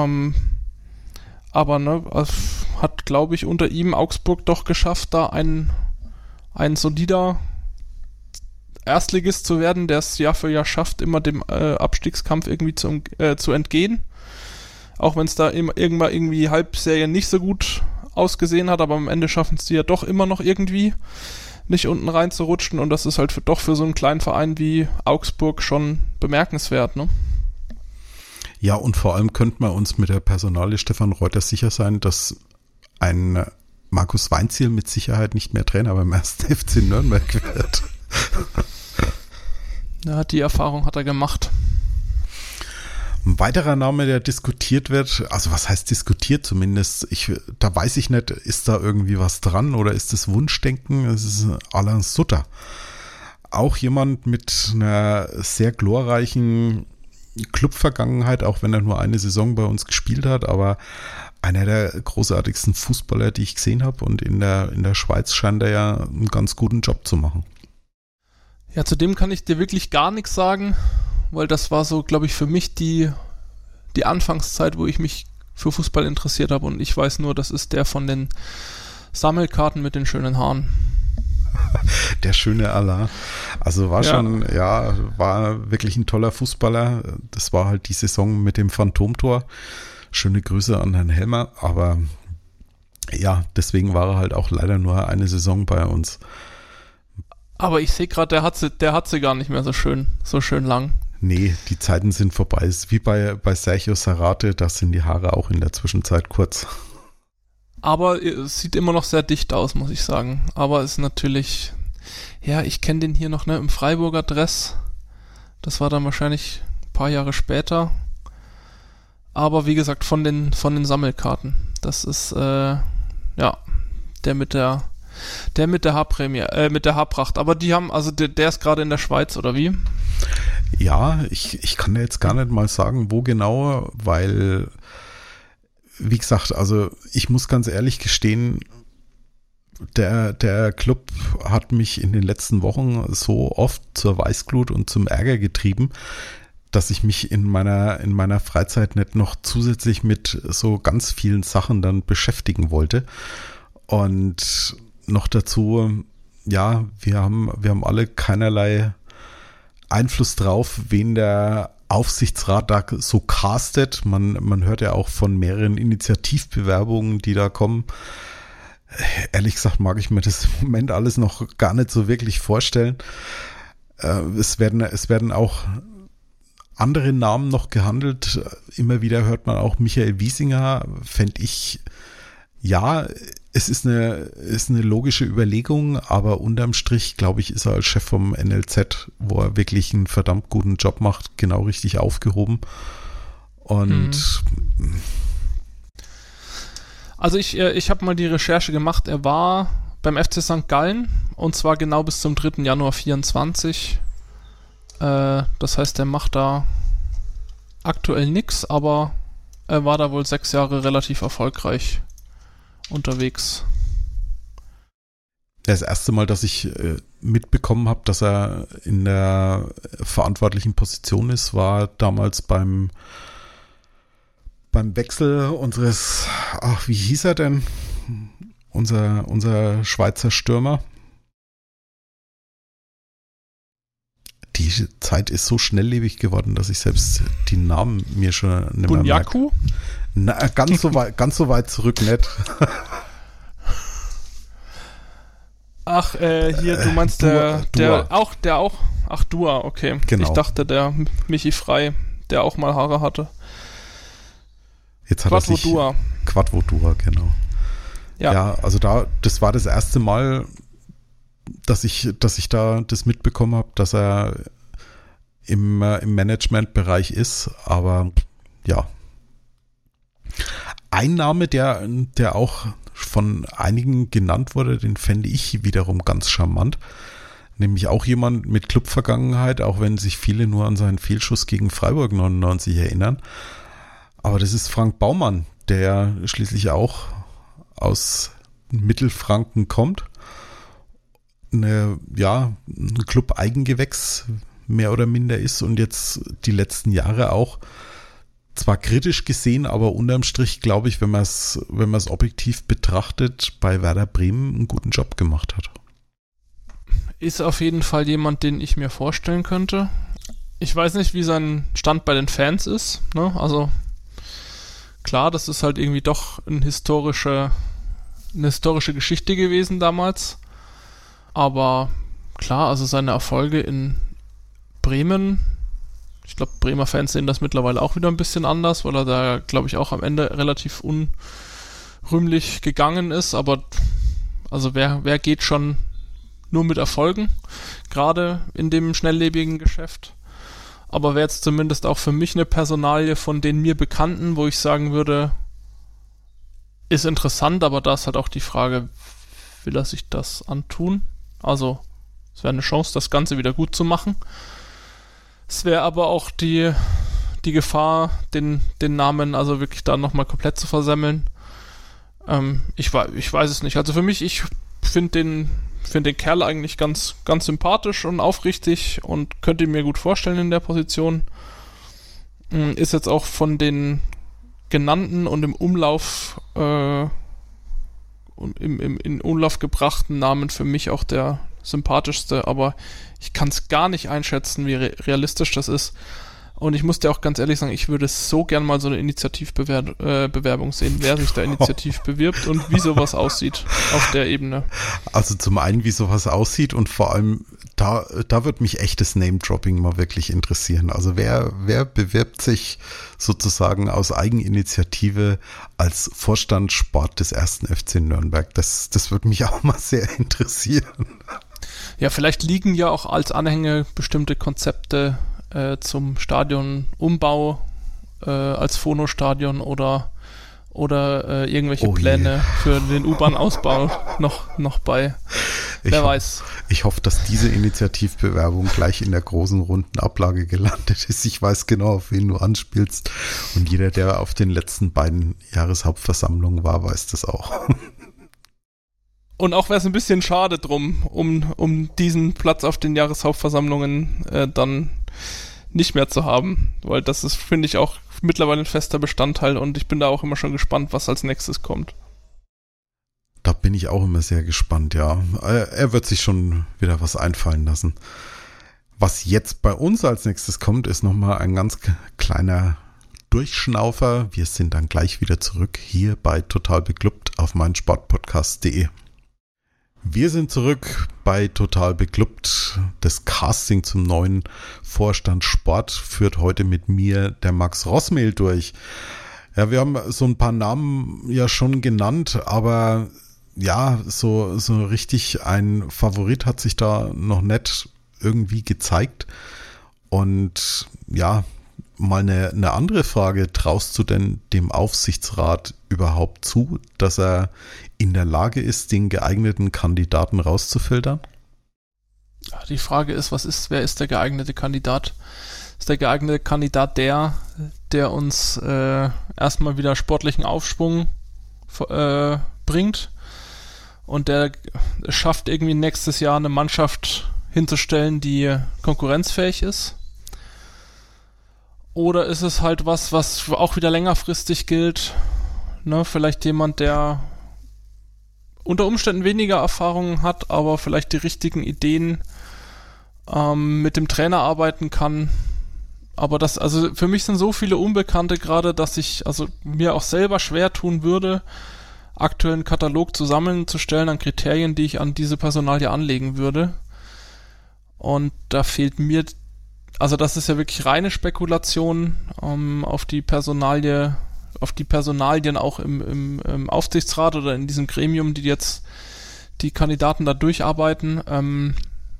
aber ne, hat, glaube ich, unter ihm Augsburg doch geschafft, da ein solider Erstligist zu werden, der es Jahr für Jahr schafft, immer dem Abstiegskampf irgendwie zu entgehen. Auch wenn es da irgendwann irgendwie Halbserien nicht so gut ausgesehen hat, aber am Ende schaffen es die ja doch immer noch irgendwie, nicht unten reinzurutschen, und das ist halt doch für so einen kleinen Verein wie Augsburg schon bemerkenswert, ne? Ja, und vor allem könnte man uns mit der Personalie Stefan Reuter sicher sein, dass ein Markus Weinzierl mit Sicherheit nicht mehr Trainer beim 1. FC Nürnberg wird. Ja, die Erfahrung hat er gemacht. Ein weiterer Name, der diskutiert wird, also was heißt diskutiert zumindest, da weiß ich nicht, ist da irgendwie was dran oder ist das Wunschdenken? Es ist Alain Sutter. Auch jemand mit einer sehr glorreichen Clubvergangenheit, auch wenn er nur eine Saison bei uns gespielt hat, aber einer der großartigsten Fußballer, die ich gesehen habe, und in der Schweiz scheint er ja einen ganz guten Job zu machen. Ja, zu dem kann ich dir wirklich gar nichts sagen, weil das war so, glaube ich, für mich die Anfangszeit, wo ich mich für Fußball interessiert habe, und ich weiß nur, das ist der von den Sammelkarten mit den schönen Haaren. Der schöne Alain. Also war wirklich ein toller Fußballer. Das war halt die Saison mit dem Phantomtor. Schöne Grüße an Herrn Helmer, aber ja, deswegen war er halt auch leider nur eine Saison bei uns. Aber ich sehe gerade, der hat sie gar nicht mehr so schön lang. Nee, die Zeiten sind vorbei. Es ist wie bei Sergio Sarate, da sind die Haare auch in der Zwischenzeit kurz. Aber es sieht immer noch sehr dicht aus, muss ich sagen. Aber es ist natürlich, ja, ich kenne den hier noch, ne, im Freiburger Dress. Das war dann wahrscheinlich ein paar Jahre später. Aber wie gesagt, von den Sammelkarten. Das ist, der mit der Haarprämie, mit der Haarpracht. Aber die haben, also der ist gerade in der Schweiz, oder wie? Ja, ich kann dir jetzt gar nicht mal sagen, wo genau, weil, wie gesagt, also ich muss ganz ehrlich gestehen, der Club hat mich in den letzten Wochen so oft zur Weißglut und zum Ärger getrieben, dass ich mich in meiner Freizeit nicht noch zusätzlich mit so ganz vielen Sachen dann beschäftigen wollte. Und noch dazu, ja, wir haben alle keinerlei Einfluss drauf, wen der Aufsichtsrat da so castet. Man hört ja auch von mehreren Initiativbewerbungen, die da kommen. Ehrlich gesagt mag ich mir das im Moment alles noch gar nicht so wirklich vorstellen. Es werden auch andere Namen noch gehandelt. Immer wieder hört man auch Michael Wiesinger, fände ich, ja, es ist eine logische Überlegung, aber unterm Strich, glaube ich, ist er als Chef vom NLZ, wo er wirklich einen verdammt guten Job macht, genau richtig aufgehoben. Und also ich habe mal die Recherche gemacht, er war beim FC St. Gallen, und zwar genau bis zum 3. Januar 24. Das heißt, er macht da aktuell nix, aber er war da wohl 6 Jahre relativ erfolgreich unterwegs. Das erste Mal, dass ich mitbekommen habe, dass er in der verantwortlichen Position ist, war damals beim Wechsel unseres, wie hieß er denn? Unser Schweizer Stürmer. Die Zeit ist so schnelllebig geworden, dass ich selbst die Namen mir schon nicht mehr merke. Na, ganz so weit zurück nicht. Ach, hier, du meinst Dua. Dua, okay. Genau. Ich dachte, der Michi Frey, der auch mal Haare hatte. Jetzt hat Quadvo Dua, genau. Ja, also das war das erste Mal, dass ich da das mitbekommen habe, dass er im Managementbereich ist, aber ja. Ein Name, der auch von einigen genannt wurde, den fände ich wiederum ganz charmant, nämlich auch jemand mit Clubvergangenheit, auch wenn sich viele nur an seinen Fehlschuss gegen Freiburg 99 erinnern, aber das ist Frank Baumann, der schließlich auch aus Mittelfranken kommt, ein Club-Eigengewächs mehr oder minder ist und jetzt die letzten Jahre auch zwar kritisch gesehen, aber unterm Strich, glaube ich, wenn man es objektiv betrachtet, bei Werder Bremen einen guten Job gemacht hat. Ist auf jeden Fall jemand, den ich mir vorstellen könnte. Ich weiß nicht, wie sein Stand bei den Fans ist, ne? Also klar, das ist halt irgendwie doch eine historische Geschichte gewesen damals. Aber klar, also seine Erfolge in Bremen, ich glaube, Bremer Fans sehen das mittlerweile auch wieder ein bisschen anders, weil er da, glaube ich, auch am Ende relativ unrühmlich gegangen ist. Aber also wer geht schon nur mit Erfolgen, gerade in dem schnelllebigen Geschäft? Aber wäre jetzt zumindest auch für mich eine Personalie von den mir Bekannten, wo ich sagen würde, ist interessant, aber da ist halt auch die Frage, will er sich das antun? Also, es wäre eine Chance, das Ganze wieder gut zu machen. Es wäre aber auch die Gefahr, den Namen also wirklich da nochmal komplett zu versemmeln. Ich weiß es nicht. Also für mich, ich finde den Kerl eigentlich ganz, ganz sympathisch und aufrichtig und könnte ihn mir gut vorstellen in der Position. Ist jetzt auch von den genannten und im Umlauf in Umlauf gebrachten Namen für mich auch der sympathischste, aber ich kann es gar nicht einschätzen, wie realistisch das ist. Und ich muss dir auch ganz ehrlich sagen, ich würde so gern mal so eine Initiativbewerbung sehen, wer sich da initiativ bewirbt und wie sowas aussieht auf der Ebene. Also zum einen, wie sowas aussieht und vor allem, da wird mich echtes Name-Dropping mal wirklich interessieren. Also wer bewirbt sich sozusagen aus Eigeninitiative als Vorstand Sport des 1. FC Nürnberg? Das würde mich auch mal sehr interessieren. Ja, vielleicht liegen ja auch als Anhänge bestimmte Konzepte zum Stadionumbau als Phono-Stadion oder irgendwelche Pläne für den U-Bahn-Ausbau noch bei. Wer weiß. Ich hoffe, dass diese Initiativbewerbung gleich in der großen runden Ablage gelandet ist. Ich weiß genau, auf wen du anspielst. Und jeder, der auf den letzten beiden Jahreshauptversammlungen war, weiß das auch. Und auch wäre es ein bisschen schade drum, um diesen Platz auf den Jahreshauptversammlungen dann nicht mehr zu haben, weil das ist, finde ich, auch mittlerweile ein fester Bestandteil und ich bin da auch immer schon gespannt, was als nächstes kommt. Da bin ich auch immer sehr gespannt, ja. Er wird sich schon wieder was einfallen lassen. Was jetzt bei uns als nächstes kommt, ist nochmal ein ganz kleiner Durchschnaufer. Wir sind dann gleich wieder zurück hier bei Total Beklubbt auf meinsportpodcast.de. Wir sind zurück bei Total Beklubbt. Das Casting zum neuen Vorstand Sport führt heute mit mir der Max Rossmehl durch. Ja, wir haben so ein paar Namen ja schon genannt, aber ja, so richtig ein Favorit hat sich da noch nicht irgendwie gezeigt. Und ja, mal eine andere Frage. Traust du denn dem Aufsichtsrat überhaupt zu, dass er in der Lage ist, den geeigneten Kandidaten rauszufiltern? Die Frage ist, wer ist der geeignete Kandidat? ist der geeignete Kandidat der uns erstmal wieder sportlichen Aufschwung bringt und der schafft irgendwie nächstes Jahr eine Mannschaft hinzustellen, die konkurrenzfähig ist? Oder ist es halt was auch wieder längerfristig gilt, ne? Vielleicht jemand, der unter Umständen weniger Erfahrung hat, aber vielleicht die richtigen Ideen mit dem Trainer arbeiten kann. Aber also für mich sind so viele Unbekannte gerade, dass ich also mir auch selber schwer tun würde, aktuell einen Katalog zusammenzustellen an Kriterien, die ich an diese Personalie anlegen würde. Und da fehlt mir, also das ist ja wirklich reine Spekulation auf die Personalien auch im Aufsichtsrat oder in diesem Gremium, die jetzt die Kandidaten da durcharbeiten.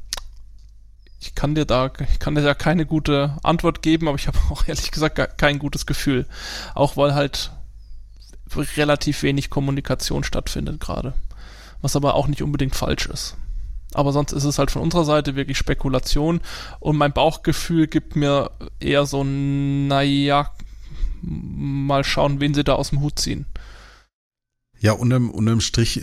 Ich kann dir da keine gute Antwort geben, aber ich habe auch ehrlich gesagt kein gutes Gefühl. Auch weil halt relativ wenig Kommunikation stattfindet gerade. Was aber auch nicht unbedingt falsch ist. Aber sonst ist es halt von unserer Seite wirklich Spekulation und mein Bauchgefühl gibt mir eher so, naja, mal schauen, wen sie da aus dem Hut ziehen. Ja, unterm Strich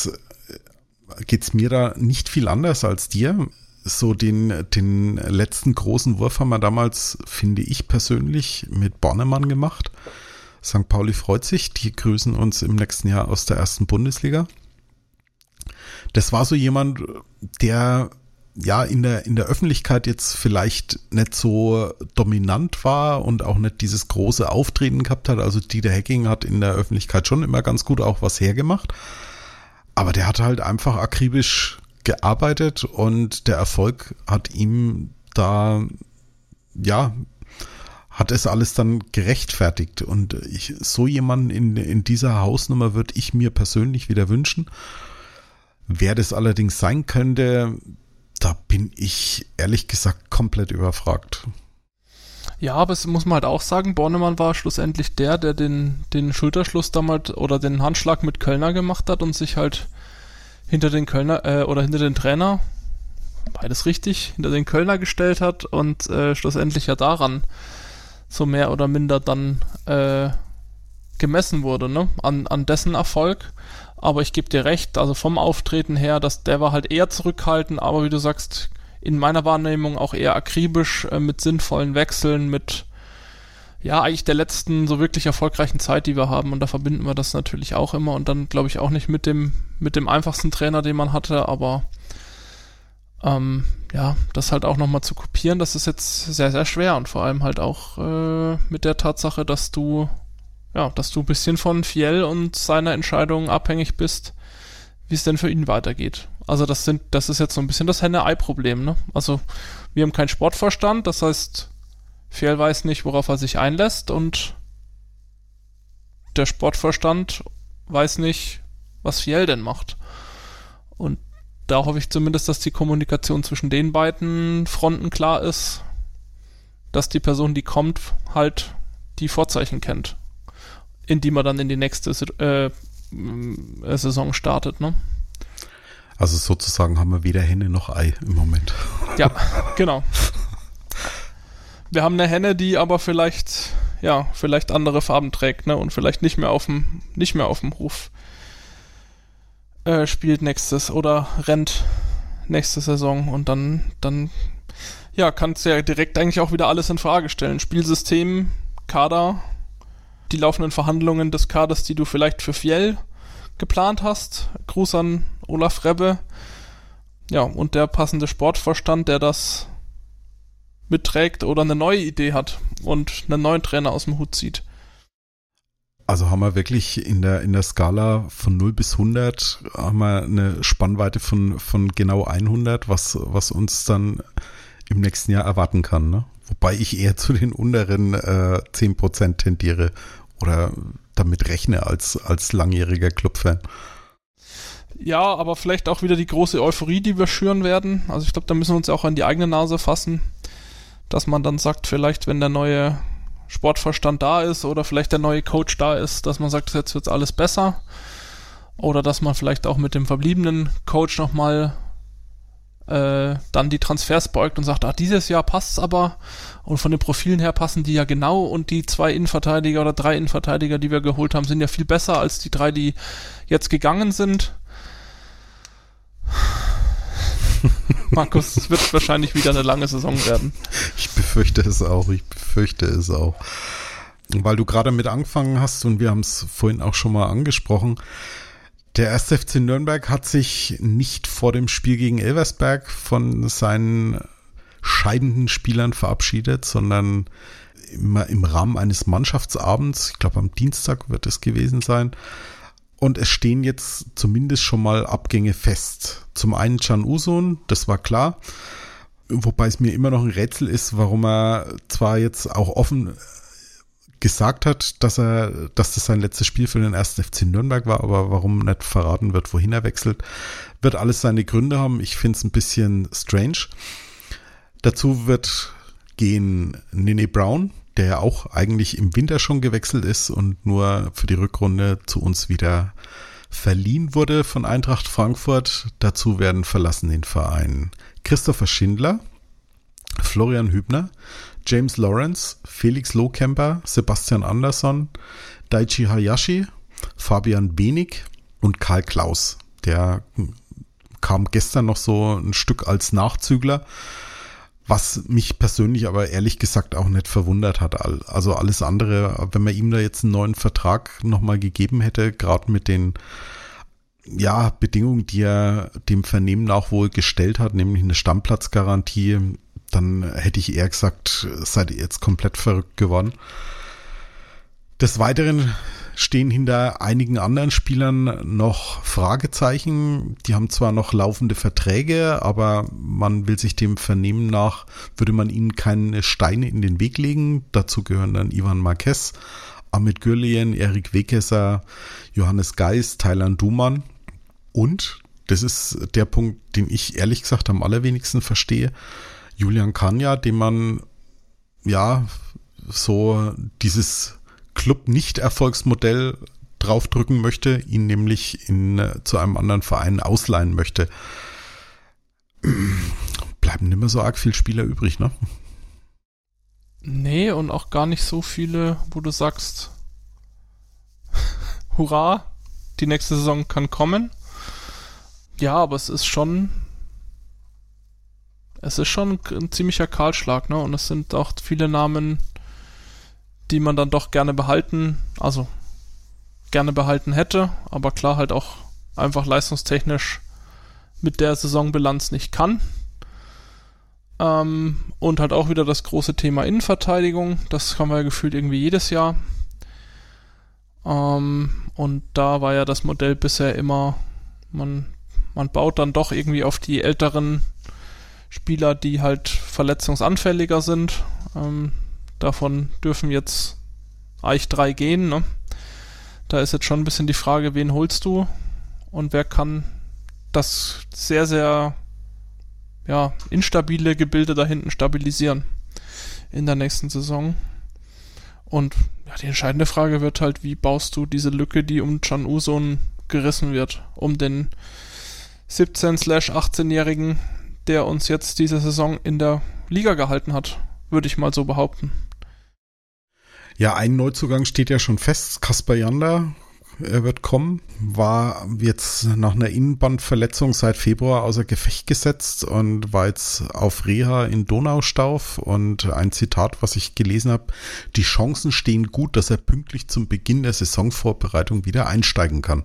geht's mir da nicht viel anders als dir. So den letzten großen Wurf haben wir damals, finde ich persönlich, mit Bornemann gemacht. St. Pauli freut sich, die grüßen uns im nächsten Jahr aus der ersten Bundesliga. Das war so jemand, der ja in der Öffentlichkeit jetzt vielleicht nicht so dominant war und auch nicht dieses große Auftreten gehabt hat. Also Dieter Hecking hat in der Öffentlichkeit schon immer ganz gut auch was hergemacht. Aber der hat halt einfach akribisch gearbeitet und der Erfolg hat ihm da, ja, hat es alles dann gerechtfertigt. Und so jemanden in dieser Hausnummer würde ich mir persönlich wieder wünschen. Wer das allerdings sein könnte, da bin ich ehrlich gesagt komplett überfragt. Ja, aber es muss man halt auch sagen, Bornemann war schlussendlich der den Schulterschluss damals oder den Handschlag mit Kölner gemacht hat und sich halt hinter den Kölner oder hinter den Trainer, beides richtig, hinter den Kölner gestellt hat und schlussendlich ja daran so mehr oder minder dann gemessen wurde, ne? An dessen Erfolg. Aber ich gebe dir recht, also vom Auftreten her, der war halt eher zurückhaltend, aber wie du sagst, in meiner Wahrnehmung auch eher akribisch mit sinnvollen Wechseln, mit ja, eigentlich der letzten so wirklich erfolgreichen Zeit, die wir haben und da verbinden wir das natürlich auch immer und dann glaube ich auch nicht mit dem einfachsten Trainer, den man hatte, aber ja, das halt auch nochmal zu kopieren, das ist jetzt sehr, sehr schwer und vor allem halt auch mit der Tatsache, dass du ein bisschen von Fiel und seiner Entscheidung abhängig bist, wie es denn für ihn weitergeht. Also das ist jetzt so ein bisschen das Henne-Ei-Problem, ne? Also wir haben keinen Sportverstand, das heißt, Fiel weiß nicht, worauf er sich einlässt und der Sportverstand weiß nicht, was Fiel denn macht. Und da hoffe ich zumindest, dass die Kommunikation zwischen den beiden Fronten klar ist, dass die Person, die kommt, halt die Vorzeichen kennt, in die man dann in die nächste Saison startet, ne? Also sozusagen haben wir weder Henne noch Ei im Moment. Ja, genau. Wir haben eine Henne, die aber vielleicht andere Farben trägt, ne? Und vielleicht nicht mehr auf dem Hof spielt rennt nächste Saison und dann ja, kannst du ja direkt eigentlich auch wieder alles in Frage stellen. Spielsystem, Kader, die laufenden Verhandlungen des Kaders, die du vielleicht für Fiel geplant hast. Gruß an Olaf Rebbe. Ja, und der passende Sportverstand, der das mitträgt oder eine neue Idee hat und einen neuen Trainer aus dem Hut zieht. Also haben wir wirklich in der Skala von 0 bis 100 haben wir eine Spannweite von genau 100, was uns dann im nächsten Jahr erwarten kann, ne? Wobei ich eher zu den unteren 10% tendiere oder damit rechne als langjähriger Clubfan. Ja, aber vielleicht auch wieder die große Euphorie, die wir schüren werden. Also ich glaube, da müssen wir uns ja auch an die eigene Nase fassen, dass man dann sagt, vielleicht wenn der neue Sportverstand da ist oder vielleicht der neue Coach da ist, dass man sagt, jetzt wird's alles besser. Oder dass man vielleicht auch mit dem verbliebenen Coach nochmal dann die Transfers beugt und sagt, dieses Jahr passt's aber und von den Profilen her passen die ja genau und die 2 Innenverteidiger oder 3 Innenverteidiger, die wir geholt haben, sind ja viel besser als die 3, die jetzt gegangen sind. Markus, es wird wahrscheinlich wieder eine lange Saison werden. Ich befürchte es auch. Weil du gerade mit angefangen hast und wir haben es vorhin auch schon mal angesprochen, der 1. FC Nürnberg hat sich nicht vor dem Spiel gegen Elversberg von seinen scheidenden Spielern verabschiedet, sondern immer im Rahmen eines Mannschaftsabends, ich glaube am Dienstag wird es gewesen sein, und es stehen jetzt zumindest schon mal Abgänge fest. Zum einen Can Uzun, das war klar, wobei es mir immer noch ein Rätsel ist, warum er zwar jetzt auch offen gesagt hat, dass das sein letztes Spiel für den 1. FC Nürnberg war, aber warum nicht verraten wird, wohin er wechselt, wird alles seine Gründe haben. Ich finde es ein bisschen strange. Dazu wird gehen Nene Brown, der ja auch eigentlich im Winter schon gewechselt ist und nur für die Rückrunde zu uns wieder verliehen wurde von Eintracht Frankfurt. Dazu werden verlassen den Verein Christopher Schindler, Florian Hübner, James Lawrence, Felix Lohkemper, Sebastian Andersson, Daichi Hayashi, Fabian Benig und Karl Klaus. Der kam gestern noch so ein Stück als Nachzügler, was mich persönlich aber ehrlich gesagt auch nicht verwundert hat. Also alles andere, wenn man ihm da jetzt einen neuen Vertrag nochmal gegeben hätte, gerade mit den Bedingungen, die er dem Vernehmen nach wohl gestellt hat, nämlich eine Stammplatzgarantie, dann hätte ich eher gesagt, seid ihr jetzt komplett verrückt geworden. Des Weiteren stehen hinter einigen anderen Spielern noch Fragezeichen. Die haben zwar noch laufende Verträge, aber man will sich dem Vernehmen nach, würde man ihnen keine Steine in den Weg legen. Dazu gehören dann Ivan Marquez, Ahmet Gürleyen, Erik Wekesser, Johannes Geis, Taylan Duman und, das ist der Punkt, den ich ehrlich gesagt am allerwenigsten verstehe, Julian Kanja, dem man so dieses Club-Nicht-Erfolgsmodell draufdrücken möchte, ihn nämlich zu einem anderen Verein ausleihen möchte. Bleiben nicht mehr so arg viele Spieler übrig, ne? Nee, und auch gar nicht so viele, wo du sagst, hurra, die nächste Saison kann kommen. Ja, aber es ist schon ein ziemlicher Kahlschlag, ne? Und es sind auch viele Namen, die man dann doch gerne behalten hätte, aber klar halt auch einfach leistungstechnisch mit der Saisonbilanz nicht kann. Und halt auch wieder das große Thema Innenverteidigung, das haben wir ja gefühlt irgendwie jedes Jahr. Und da war ja das Modell bisher immer, man baut dann doch irgendwie auf die älteren Spieler, die halt verletzungsanfälliger sind. Davon dürfen jetzt eigentlich 3 gehen. Ne? Da ist jetzt schon ein bisschen die Frage, wen holst du und wer kann das sehr, sehr instabile Gebilde da hinten stabilisieren in der nächsten Saison. Und die entscheidende Frage wird halt, wie baust du diese Lücke, die um Can Uzun gerissen wird, um den 17/18-Jährigen, der uns jetzt diese Saison in der Liga gehalten hat, würde ich mal so behaupten. Ja, ein Neuzugang steht ja schon fest, Kasper Janda, er wird kommen, war jetzt nach einer Innenbandverletzung seit Februar außer Gefecht gesetzt und war jetzt auf Reha in Donaustauf, und ein Zitat, was ich gelesen habe: Die Chancen stehen gut, dass er pünktlich zum Beginn der Saisonvorbereitung wieder einsteigen kann.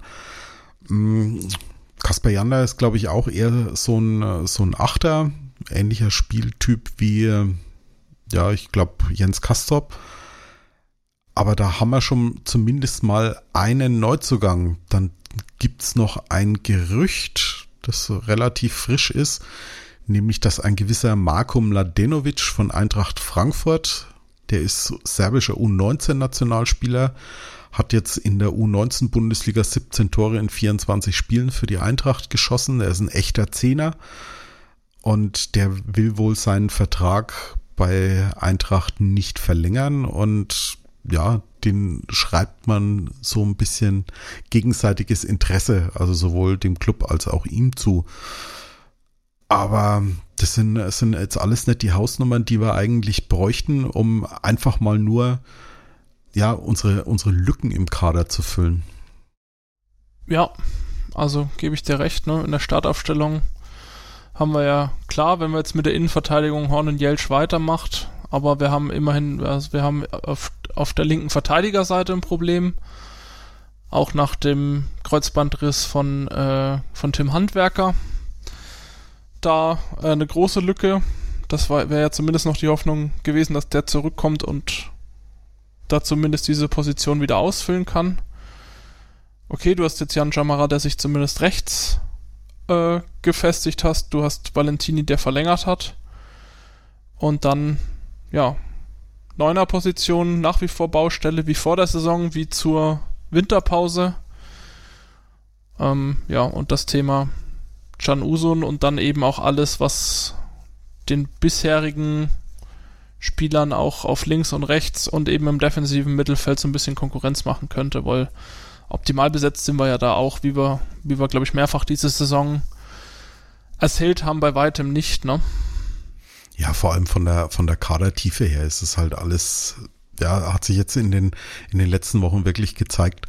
Kasper Janda ist, glaube ich, auch eher so ein Achter, ähnlicher Spieltyp wie, ich glaube, Jens Castrop. Aber da haben wir schon zumindest mal einen Neuzugang. Dann gibt's noch ein Gerücht, das relativ frisch ist, nämlich dass ein gewisser Marko Mladenovic von Eintracht Frankfurt, der ist serbischer U19-Nationalspieler, hat jetzt in der U19-Bundesliga 17 Tore in 24 Spielen für die Eintracht geschossen. Er ist ein echter Zehner und der will wohl seinen Vertrag bei Eintracht nicht verlängern, und den schreibt man so ein bisschen gegenseitiges Interesse, also sowohl dem Club als auch ihm zu. Aber das sind jetzt alles nicht die Hausnummern, die wir eigentlich bräuchten, um einfach mal nur unsere Lücken im Kader zu füllen. Ja, also gebe ich dir recht, ne? In der Startaufstellung haben wir ja, klar, wenn wir jetzt mit der Innenverteidigung Horn und Jeltsch weitermacht, aber wir haben immerhin, also wir haben auf der linken Verteidigerseite ein Problem, auch nach dem Kreuzbandriss von Tim Handwerker. Da eine große Lücke. Das wäre ja zumindest noch die Hoffnung gewesen, dass der zurückkommt und da zumindest diese Position wieder ausfüllen kann. Okay, du hast jetzt Jan Jamara, der sich zumindest rechts gefestigt hast. Du hast Valentini, der verlängert hat. Und dann, ja, 9er-Position, nach wie vor Baustelle, wie vor der Saison, wie zur Winterpause. Und das Thema Can Uzun und dann eben auch alles, was den bisherigen Spielern auch auf links und rechts und eben im defensiven Mittelfeld so ein bisschen Konkurrenz machen könnte, weil optimal besetzt sind wir ja da auch, wie wir glaube ich, mehrfach diese Saison erzählt haben, bei weitem nicht, ne? Ja, vor allem von der Kadertiefe her ist es halt alles, ja, hat sich jetzt in den letzten Wochen wirklich gezeigt.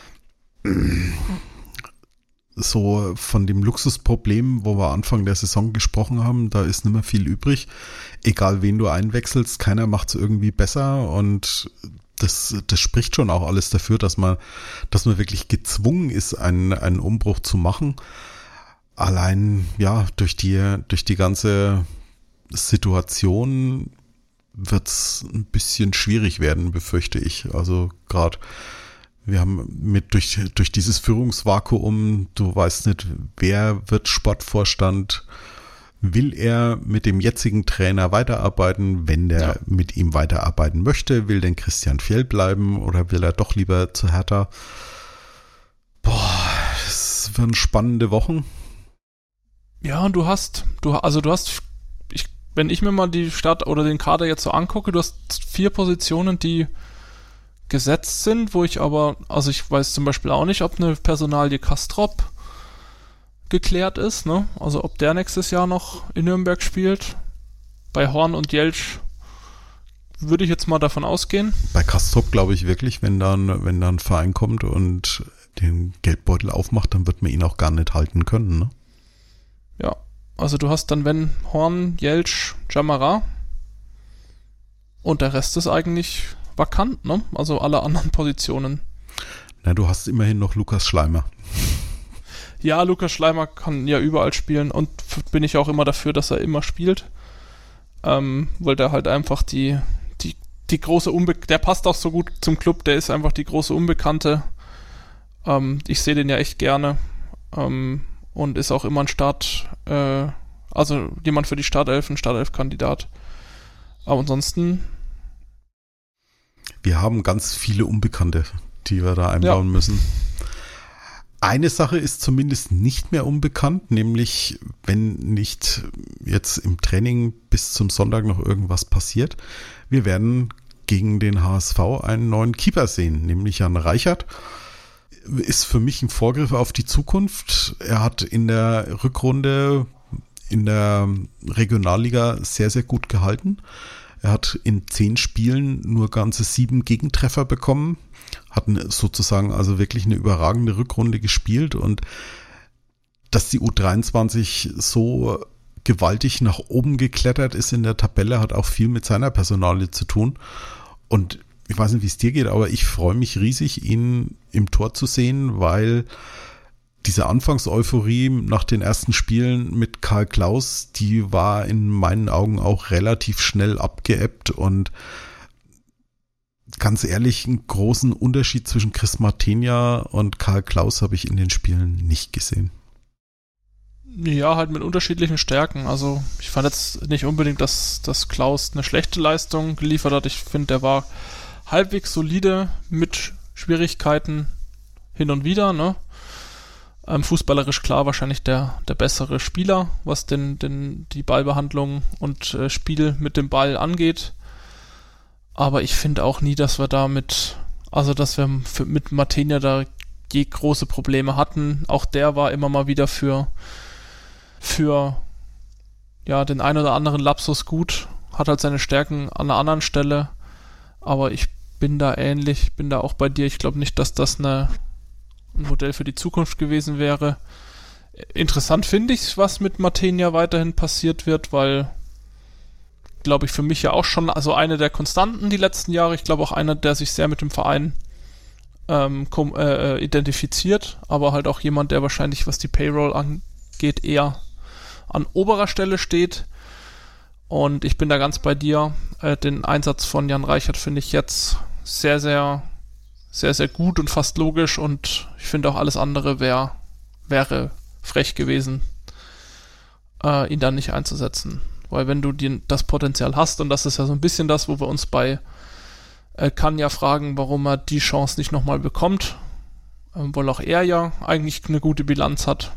So von dem Luxusproblem, wo wir Anfang der Saison gesprochen haben, da ist nicht mehr viel übrig. Egal wen du einwechselst, keiner macht es irgendwie besser und das spricht schon auch alles dafür, dass man wirklich gezwungen ist, einen Umbruch zu machen. Allein, ja, durch die ganze Situation wird es ein bisschen schwierig werden, befürchte ich. Also gerade wir haben durch dieses Führungsvakuum, du weißt nicht, wer wird Sportvorstand, will er mit dem jetzigen Trainer weiterarbeiten, wenn der mit ihm weiterarbeiten möchte, will denn Christian Fjell bleiben oder will er doch lieber zu Hertha? Boah, das werden spannende Wochen. Ja, und du hast, wenn ich mir mal die Stadt oder den Kader jetzt so angucke, du hast 4 Positionen, die gesetzt sind, wo ich aber, also ich weiß zum Beispiel auch nicht, ob eine Personalie Kastrop geklärt ist, ne? Also ob der nächstes Jahr noch in Nürnberg spielt. Bei Horn und Jeltsch würde ich jetzt mal davon ausgehen. Bei Kastrop glaube ich wirklich, wenn da ein Verein kommt und den Geldbeutel aufmacht, dann wird man ihn auch gar nicht halten können, ne? Ja, also du hast dann, wenn Horn, Jeltsch, Jamara und der Rest ist eigentlich vakant, ne? Also alle anderen Positionen. Na, du hast immerhin noch Lukas Schleimer. Ja, Lukas Schleimer kann ja überall spielen und bin ich auch immer dafür, dass er immer spielt. Weil der halt einfach die große der passt auch so gut zum Club, der ist einfach die große Unbekannte. Ich sehe den ja echt gerne. Und ist auch immer ein also jemand für die Startelf, ein Startelf-Kandidat. Aber ansonsten wir haben ganz viele Unbekannte, die wir da einbauen müssen. Eine Sache ist zumindest nicht mehr unbekannt, nämlich wenn nicht jetzt im Training bis zum Sonntag noch irgendwas passiert. Wir werden gegen den HSV einen neuen Keeper sehen, nämlich Jan Reichert. Ist für mich ein Vorgriff auf die Zukunft. Er hat in der Rückrunde in der Regionalliga sehr, sehr gut gehalten. Er hat in 10 Spielen nur ganze 7 Gegentreffer bekommen, hat sozusagen also wirklich eine überragende Rückrunde gespielt und dass die U23 so gewaltig nach oben geklettert ist in der Tabelle, hat auch viel mit seiner Personalie zu tun und ich weiß nicht, wie es dir geht, aber ich freue mich riesig, ihn im Tor zu sehen, weil diese Anfangseuphorie nach den ersten Spielen mit Karl Klaus, die war in meinen Augen auch relativ schnell abgeebbt und ganz ehrlich, einen großen Unterschied zwischen Chris Martenia und Karl Klaus habe ich in den Spielen nicht gesehen. Ja, halt mit unterschiedlichen Stärken. Also ich fand jetzt nicht unbedingt, dass Klaus eine schlechte Leistung geliefert hat. Ich finde, der war halbwegs solide mit Schwierigkeiten hin und wieder, ne? Fußballerisch klar wahrscheinlich der bessere Spieler, was die Ballbehandlung und Spiel mit dem Ball angeht. Aber ich finde auch nie, dass wir mit Martenia da je große Probleme hatten. Auch der war immer mal wieder für den ein oder anderen Lapsus gut, hat halt seine Stärken an einer anderen Stelle, aber ich bin da ähnlich, bin da auch bei dir. Ich glaube nicht, dass das ein Modell für die Zukunft gewesen wäre. Interessant finde ich, was mit Matenia weiterhin passiert wird, weil, glaube ich, für mich ja auch schon also eine der Konstanten die letzten Jahre. Ich glaube auch einer, der sich sehr mit dem Verein identifiziert, aber halt auch jemand, der wahrscheinlich, was die Payroll angeht, eher an oberer Stelle steht. Und ich bin da ganz bei dir. Den Einsatz von Jan Reichert finde ich jetzt sehr, sehr, sehr, sehr gut und fast logisch, und ich finde auch alles andere wäre frech gewesen, ihn dann nicht einzusetzen. Weil wenn du das Potenzial hast, und das ist ja so ein bisschen das, wo wir uns bei Kanja fragen, warum er die Chance nicht nochmal bekommt, weil auch er ja eigentlich eine gute Bilanz hat,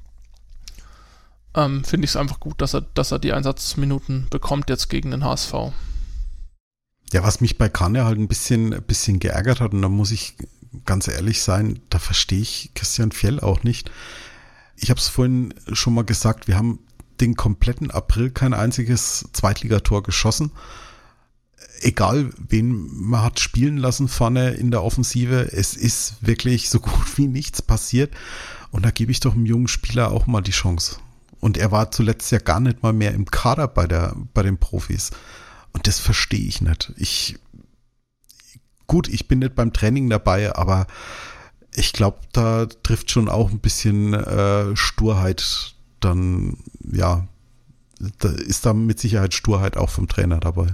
finde ich es einfach gut, dass er die Einsatzminuten bekommt jetzt gegen den HSV. Ja, was mich bei Kanja halt ein bisschen geärgert hat, und da muss ich ganz ehrlich sein, da verstehe ich Christian Fjell auch nicht. Ich habe es vorhin schon mal gesagt, wir haben den kompletten April kein einziges Zweitligator geschossen. Egal, wen man hat spielen lassen vorne in der Offensive, es ist wirklich so gut wie nichts passiert. Und da gebe ich doch einem jungen Spieler auch mal die Chance. Und er war zuletzt ja gar nicht mal mehr im Kader bei den Profis. Und das verstehe ich nicht. Ich bin nicht beim Training dabei, aber ich glaube, da trifft schon auch ein bisschen Sturheit dann, ja, da ist da mit Sicherheit Sturheit auch vom Trainer dabei.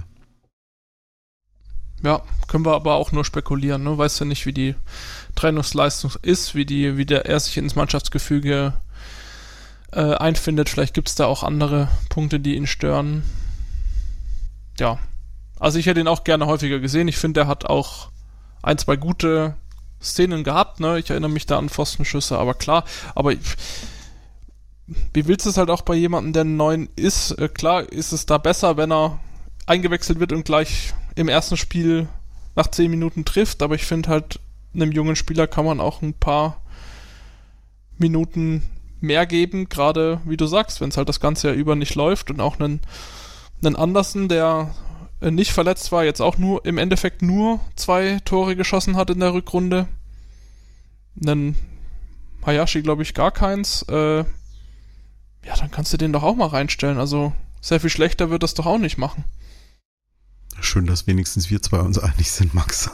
Ja, können wir aber auch nur spekulieren, ne? Weißt ja nicht, wie die Trainingsleistung ist, wie er sich ins Mannschaftsgefüge einfindet. Vielleicht gibt es da auch andere Punkte, die ihn stören. Ja, also ich hätte ihn auch gerne häufiger gesehen. Ich finde, er hat auch 1, 2 gute Szenen gehabt, ne? Ich erinnere mich da an Pfostenschüsse, aber klar, wie willst du es halt auch bei jemandem, der 9 ist? Klar ist es da besser, wenn er eingewechselt wird und gleich im ersten Spiel nach 10 Minuten trifft, aber ich finde halt, einem jungen Spieler kann man auch ein paar Minuten mehr geben, gerade wie du sagst, wenn es halt das ganze Jahr über nicht läuft, und auch einen Andersen, der nicht verletzt war, jetzt auch im Endeffekt nur 2 Tore geschossen hat in der Rückrunde. Einen Hayashi, glaube ich, gar keins. Ja, dann kannst du den doch auch mal reinstellen. Also sehr viel schlechter wird das doch auch nicht machen. Schön, dass wenigstens wir zwei uns einig sind, Max.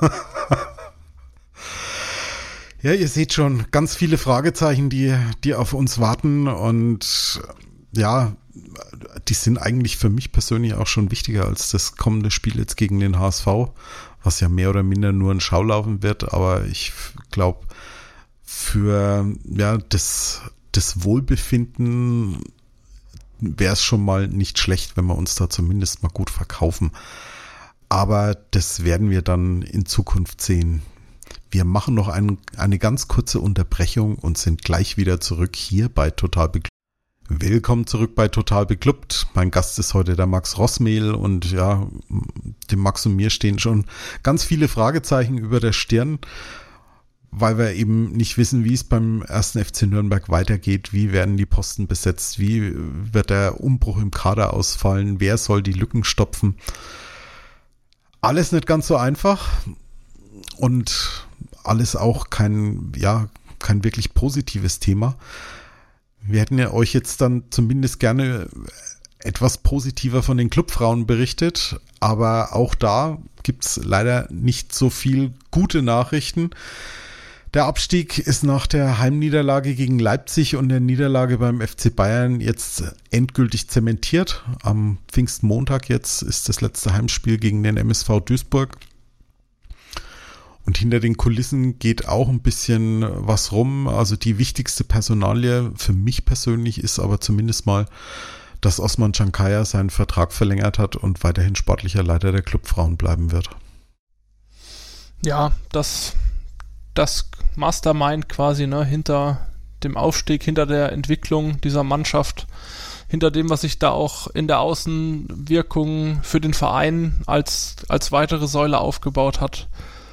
Ja, ihr seht schon, ganz viele Fragezeichen, die auf uns warten, und ja, die sind eigentlich für mich persönlich auch schon wichtiger als das kommende Spiel jetzt gegen den HSV, was ja mehr oder minder nur ein Schaulaufen wird, aber ich glaube, für das Wohlbefinden wäre es schon mal nicht schlecht, wenn wir uns da zumindest mal gut verkaufen. Aber das werden wir dann in Zukunft sehen. Wir machen noch eine ganz kurze Unterbrechung und sind gleich wieder zurück hier bei Total Beklubbt. Willkommen zurück bei Total Beklubbt. Mein Gast ist heute der Max Rossmehl, und ja, dem Max und mir stehen schon ganz viele Fragezeichen über der Stirn, weil wir eben nicht wissen, wie es beim 1. FC Nürnberg weitergeht. Wie werden die Posten besetzt? Wie wird der Umbruch im Kader ausfallen? Wer soll die Lücken stopfen? Alles nicht ganz so einfach und alles auch kein wirklich positives Thema. Wir hätten ja euch jetzt dann zumindest gerne etwas positiver von den Clubfrauen berichtet, aber auch da gibt's leider nicht so viel gute Nachrichten. Der Abstieg ist nach der Heimniederlage gegen Leipzig und der Niederlage beim FC Bayern jetzt endgültig zementiert. Am Pfingstmontag jetzt ist das letzte Heimspiel gegen den MSV Duisburg. Und hinter den Kulissen geht auch ein bisschen was rum. Also die wichtigste Personalie für mich persönlich ist aber zumindest mal, dass Osman Chankaya seinen Vertrag verlängert hat und weiterhin sportlicher Leiter der Clubfrauen bleiben wird. Ja, das Mastermind quasi, ne, hinter dem Aufstieg, hinter der Entwicklung dieser Mannschaft, hinter dem, was sich da auch in der Außenwirkung für den Verein als weitere Säule aufgebaut hat.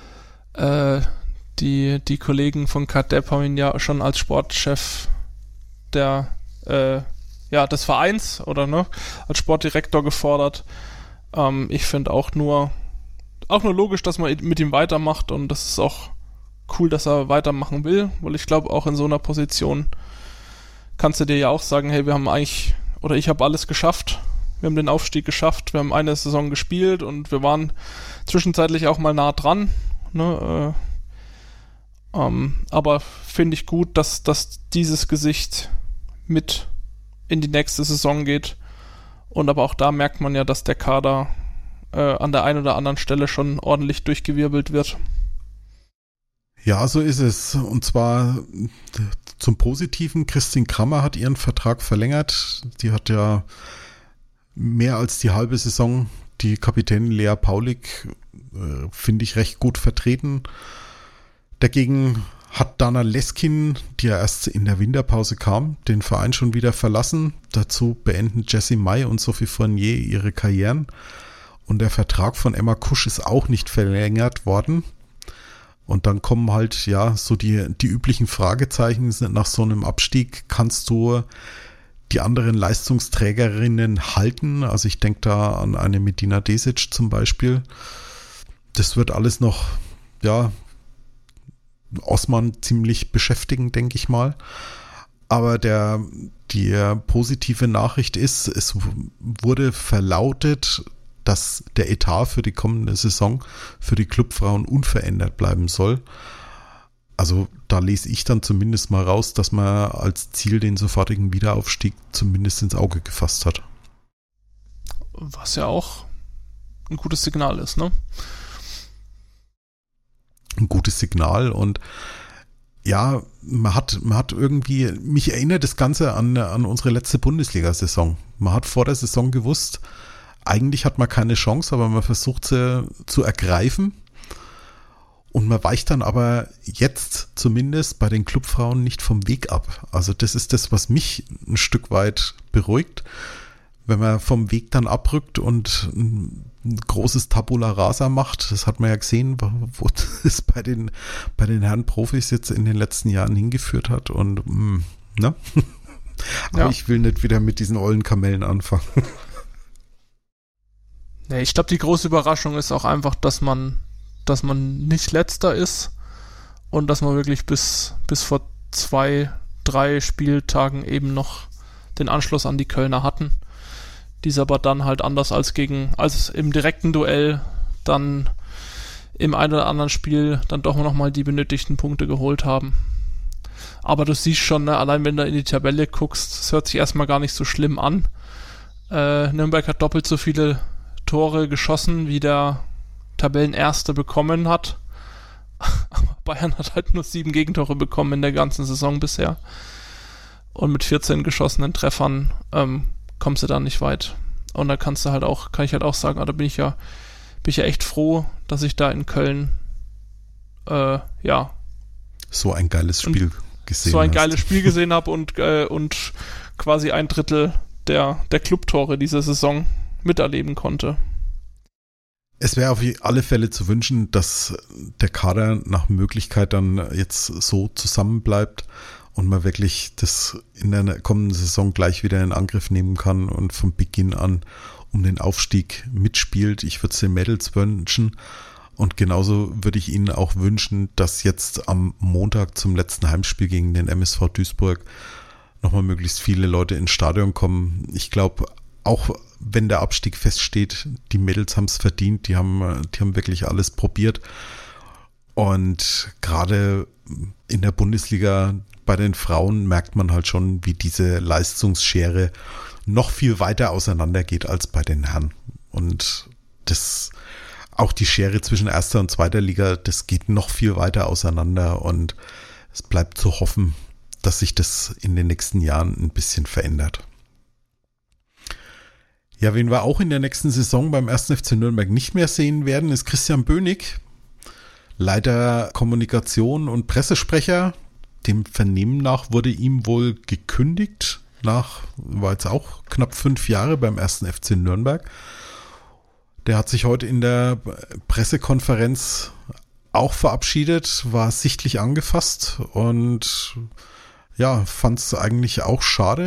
Die Kollegen von Kat Depp haben ihn ja schon als Sportchef der des Vereins oder als Sportdirektor gefordert. Ich finde auch nur logisch, dass man mit ihm weitermacht, und das ist auch cool, dass er weitermachen will, weil ich glaube, auch in so einer Position kannst du dir ja auch sagen, hey, ich habe alles geschafft, wir haben den Aufstieg geschafft, wir haben eine Saison gespielt und wir waren zwischenzeitlich auch mal nah dran, aber finde ich gut, dass dieses Gesicht mit in die nächste Saison geht, und aber auch da merkt man ja, dass der Kader an der einen oder anderen Stelle schon ordentlich durchgewirbelt wird. Ja, so ist es. Und zwar zum Positiven: Christine Krammer hat ihren Vertrag verlängert. Die hat ja mehr als die halbe Saison die Kapitänin Lea Paulik, finde ich, recht gut vertreten. Dagegen hat Dana Leskin, die ja erst in der Winterpause kam, den Verein schon wieder verlassen. Dazu beenden Jessie May und Sophie Fournier ihre Karrieren. Und der Vertrag von Emma Kusch ist auch nicht verlängert worden. Und dann kommen halt so die üblichen Fragezeichen nach so einem Abstieg. Kannst du die anderen Leistungsträgerinnen halten? Also ich denke da an eine Medina Desic zum Beispiel. Das wird alles noch, Osman ziemlich beschäftigen, denke ich mal. Aber die positive Nachricht ist, es wurde verlautet, dass der Etat für die kommende Saison für die Clubfrauen unverändert bleiben soll. Also da lese ich dann zumindest mal raus, dass man als Ziel den sofortigen Wiederaufstieg zumindest ins Auge gefasst hat. Was ja auch ein gutes Signal ist, ne? Ein gutes Signal, und ja, man hat irgendwie, mich erinnert das Ganze an unsere letzte Bundesliga-Saison. Man hat vor der Saison gewusst, eigentlich hat man keine Chance, aber man versucht sie zu ergreifen. Und man weicht dann aber jetzt zumindest bei den Clubfrauen nicht vom Weg ab. Also das ist das, was mich ein Stück weit beruhigt. Wenn man vom Weg dann abrückt und ein großes Tabula Rasa macht, das hat man ja gesehen, wo das bei den Herren Profis jetzt in den letzten Jahren hingeführt hat. Und aber ich will nicht wieder mit diesen ollen Kamellen anfangen. Nee, ich glaube, die große Überraschung ist auch einfach, dass man nicht Letzter ist und dass man wirklich bis vor 2-3 Spieltagen eben noch den Anschluss an die Kölner hatten. Die aber dann halt anders als im direkten Duell dann im einen oder anderen Spiel dann doch noch mal die benötigten Punkte geholt haben. Aber du siehst schon, allein wenn du in die Tabelle guckst, es hört sich erstmal gar nicht so schlimm an. Nürnberg hat doppelt so viele Tore geschossen, wie der Tabellenerste bekommen hat. Aber Bayern hat halt nur 7 Gegentore bekommen in der ganzen Saison bisher. Und mit 14 geschossenen Treffern kommst du da nicht weit. Und da kann ich halt auch sagen, da bin ich ja echt froh, dass ich da in Köln so ein geiles Spiel gesehen habe und quasi 1/3 der Clubtore dieser Saison miterleben konnte. Es wäre auf alle Fälle zu wünschen, dass der Kader nach Möglichkeit dann jetzt so zusammenbleibt und man wirklich das in der kommenden Saison gleich wieder in Angriff nehmen kann und von Beginn an um den Aufstieg mitspielt. Ich würde es den Mädels wünschen, und genauso würde ich ihnen auch wünschen, dass jetzt am Montag zum letzten Heimspiel gegen den MSV Duisburg nochmal möglichst viele Leute ins Stadion kommen. Ich glaube, auch wenn der Abstieg feststeht, die Mädels haben es verdient, die haben wirklich alles probiert. Und gerade in der Bundesliga bei den Frauen merkt man halt schon, wie diese Leistungsschere noch viel weiter auseinander geht als bei den Herren. Und auch die Schere zwischen erster und zweiter Liga, das geht noch viel weiter auseinander, und es bleibt zu hoffen, dass sich das in den nächsten Jahren ein bisschen verändert. Ja, wen wir auch in der nächsten Saison beim 1. FC Nürnberg nicht mehr sehen werden, ist Christian Bönig, Leiter Kommunikation und Pressesprecher. Dem Vernehmen nach wurde ihm wohl gekündigt, war jetzt auch knapp 5 Jahre beim 1. FC Nürnberg. Der hat sich heute in der Pressekonferenz auch verabschiedet, war sichtlich angefasst und fand es eigentlich auch schade,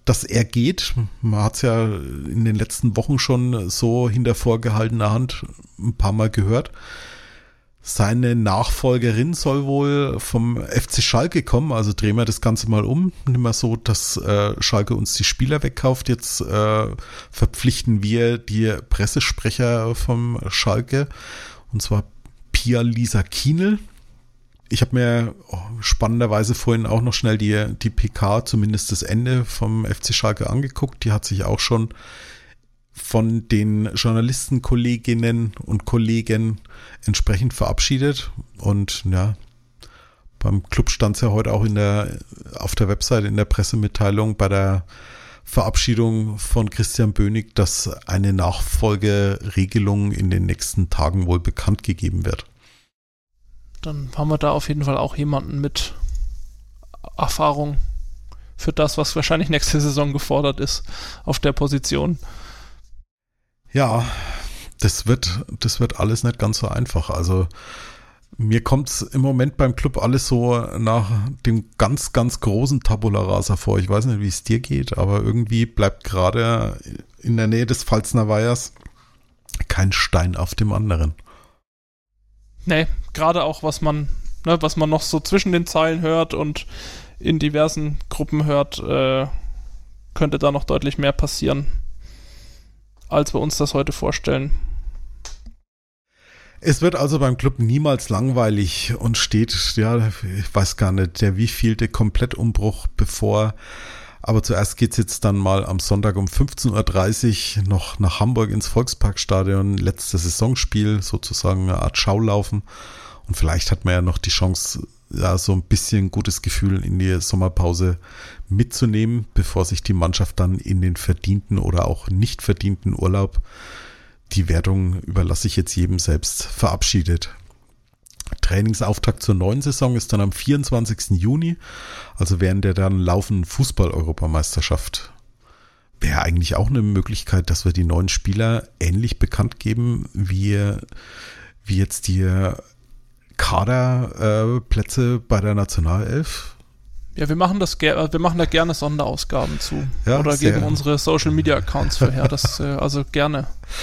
dass er geht. Man hat es ja in den letzten Wochen schon so hinter vorgehaltener Hand ein paar Mal gehört. Seine Nachfolgerin soll wohl vom FC Schalke kommen, also drehen wir das Ganze mal um. Nicht mehr so, dass Schalke uns die Spieler wegkauft. Jetzt verpflichten wir die Pressesprecher vom Schalke, und zwar Pia-Lisa Kienl. Ich habe mir spannenderweise vorhin auch noch schnell die PK, zumindest das Ende vom FC Schalke angeguckt. Die hat sich auch schon von den Journalistenkolleginnen und Kollegen entsprechend verabschiedet. Und ja, beim Club stand es ja heute auch auf der Webseite in der Pressemitteilung bei der Verabschiedung von Christian Bönig, dass eine Nachfolgeregelung in den nächsten Tagen wohl bekannt gegeben wird. Dann haben wir da auf jeden Fall auch jemanden mit Erfahrung für das, was wahrscheinlich nächste Saison gefordert ist auf der Position. Ja, das wird alles nicht ganz so einfach. Also mir kommt es im Moment beim Club alles so nach dem ganz, ganz großen Tabula Rasa vor. Ich weiß nicht, wie es dir geht, aber irgendwie bleibt gerade in der Nähe des Pfalzner Weihers kein Stein auf dem anderen. Nee, gerade auch, was man noch so zwischen den Zeilen hört und in diversen Gruppen hört, könnte da noch deutlich mehr passieren, als wir uns das heute vorstellen. Es wird also beim Club niemals langweilig und steht, ja, ich weiß gar nicht, der wievielte Komplettumbruch bevor. Aber zuerst geht's jetzt dann mal am Sonntag um 15.30 Uhr noch nach Hamburg ins Volksparkstadion. Letztes Saisonspiel, sozusagen eine Art Schaulaufen. Und vielleicht hat man ja noch die Chance, ja, so ein bisschen gutes Gefühl in die Sommerpause mitzunehmen, bevor sich die Mannschaft dann in den verdienten oder auch nicht verdienten Urlaub, die Wertung überlasse ich jetzt jedem selbst, verabschiedet. Trainingsauftakt zur neuen Saison ist dann am 24. Juni, also während der dann laufenden Fußball-Europameisterschaft. Wäre eigentlich auch eine Möglichkeit, dass wir die neuen Spieler ähnlich bekannt geben, wie jetzt die Kaderplätze bei der Nationalelf. Ja, wir machen da gerne Sonderausgaben zu. Ja, oder geben unsere Social-Media-Accounts für her. Das also gerne.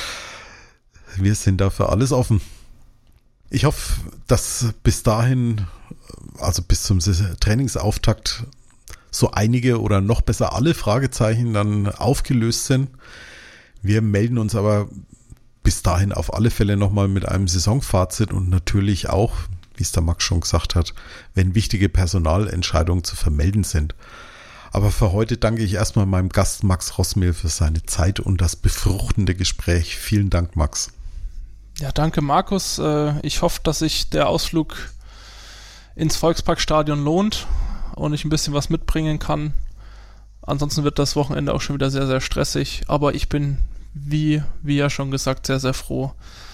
Wir sind dafür alles offen. Ich hoffe, dass bis dahin, also bis zum Trainingsauftakt, so einige oder noch besser alle Fragezeichen dann aufgelöst sind. Wir melden uns aber bis dahin auf alle Fälle nochmal mit einem Saisonfazit und natürlich auch, wie es der Max schon gesagt hat, wenn wichtige Personalentscheidungen zu vermelden sind. Aber für heute danke ich erstmal meinem Gast Max Rossmehl für seine Zeit und das befruchtende Gespräch. Vielen Dank, Max. Ja, danke Markus. Ich hoffe, dass sich der Ausflug ins Volksparkstadion lohnt und ich ein bisschen was mitbringen kann. Ansonsten wird das Wochenende auch schon wieder sehr, sehr stressig. Aber ich bin, wie ja schon gesagt, sehr, sehr froh,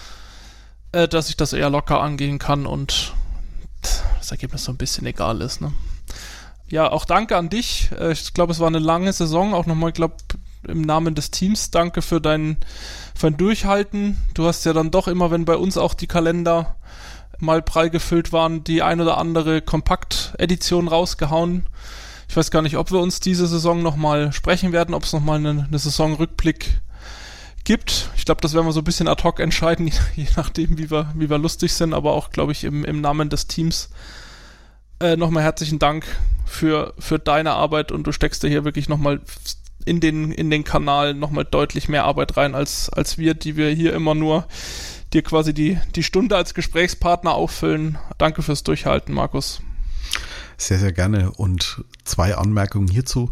dass ich das eher locker angehen kann und das Ergebnis so ein bisschen egal ist. Ne? Ja, auch danke an dich. Ich glaube, es war eine lange Saison. Auch nochmal, ich glaube, im Namen des Teams danke für dein Durchhalten. Du hast ja dann doch immer, wenn bei uns auch die Kalender mal prall gefüllt waren, die ein oder andere Kompakt-Edition rausgehauen. Ich weiß gar nicht, ob wir uns diese Saison nochmal sprechen werden, ob es nochmal eine Saisonrückblick gibt. Ich glaube, das werden wir so ein bisschen ad hoc entscheiden, je nachdem, wie wir lustig sind, aber auch, glaube ich, im Namen des Teams nochmal herzlichen Dank für deine Arbeit und du steckst da hier wirklich nochmal in den Kanal nochmal deutlich mehr Arbeit rein als wir, die wir hier immer nur dir quasi die Stunde als Gesprächspartner auffüllen. Danke fürs Durchhalten, Markus. Sehr, sehr gerne. Und 2 Anmerkungen hierzu.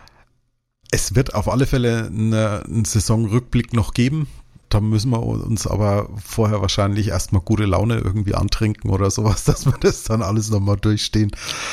Es wird auf alle Fälle einen Saisonrückblick noch geben. Da müssen wir uns aber vorher wahrscheinlich erstmal gute Laune irgendwie antrinken oder sowas, dass wir das dann alles nochmal durchstehen.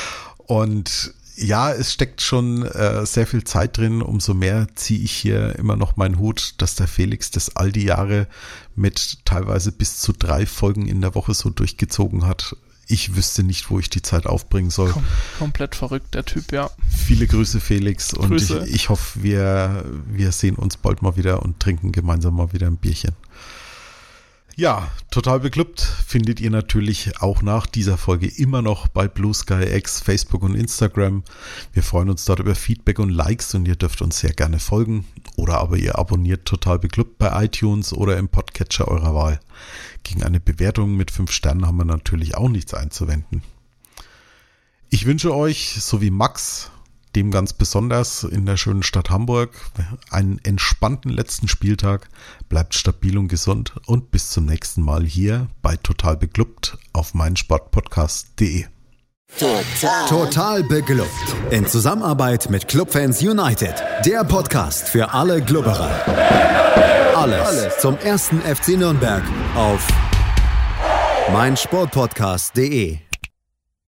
Und ja, es steckt schon sehr viel Zeit drin. Umso mehr ziehe ich hier immer noch meinen Hut, dass der Felix das all die Jahre mit teilweise bis zu 3 Folgen in der Woche so durchgezogen hat. Ich wüsste nicht, wo ich die Zeit aufbringen soll. Komplett verrückt, der Typ, ja. Viele Grüße, Felix. Grüße. Und ich hoffe, wir sehen uns bald mal wieder und trinken gemeinsam mal wieder ein Bierchen. Ja, total beklubbt findet ihr natürlich auch nach dieser Folge immer noch bei Blue Sky X, Facebook und Instagram. Wir freuen uns dort über Feedback und Likes und ihr dürft uns sehr gerne folgen. Oder aber ihr abonniert total beklubbt bei iTunes oder im Podcatcher eurer Wahl. Gegen eine Bewertung mit 5 Sternen haben wir natürlich auch nichts einzuwenden. Ich wünsche euch, so wie Max, dem ganz besonders in der schönen Stadt Hamburg, einen entspannten letzten Spieltag. Bleibt stabil und gesund und bis zum nächsten Mal hier bei Total Beklubbt auf meinsportpodcast.de. Total beglückt. In Zusammenarbeit mit Clubfans United. Der Podcast für alle Glubberer. Alles zum ersten FC Nürnberg auf meinsportpodcast.de.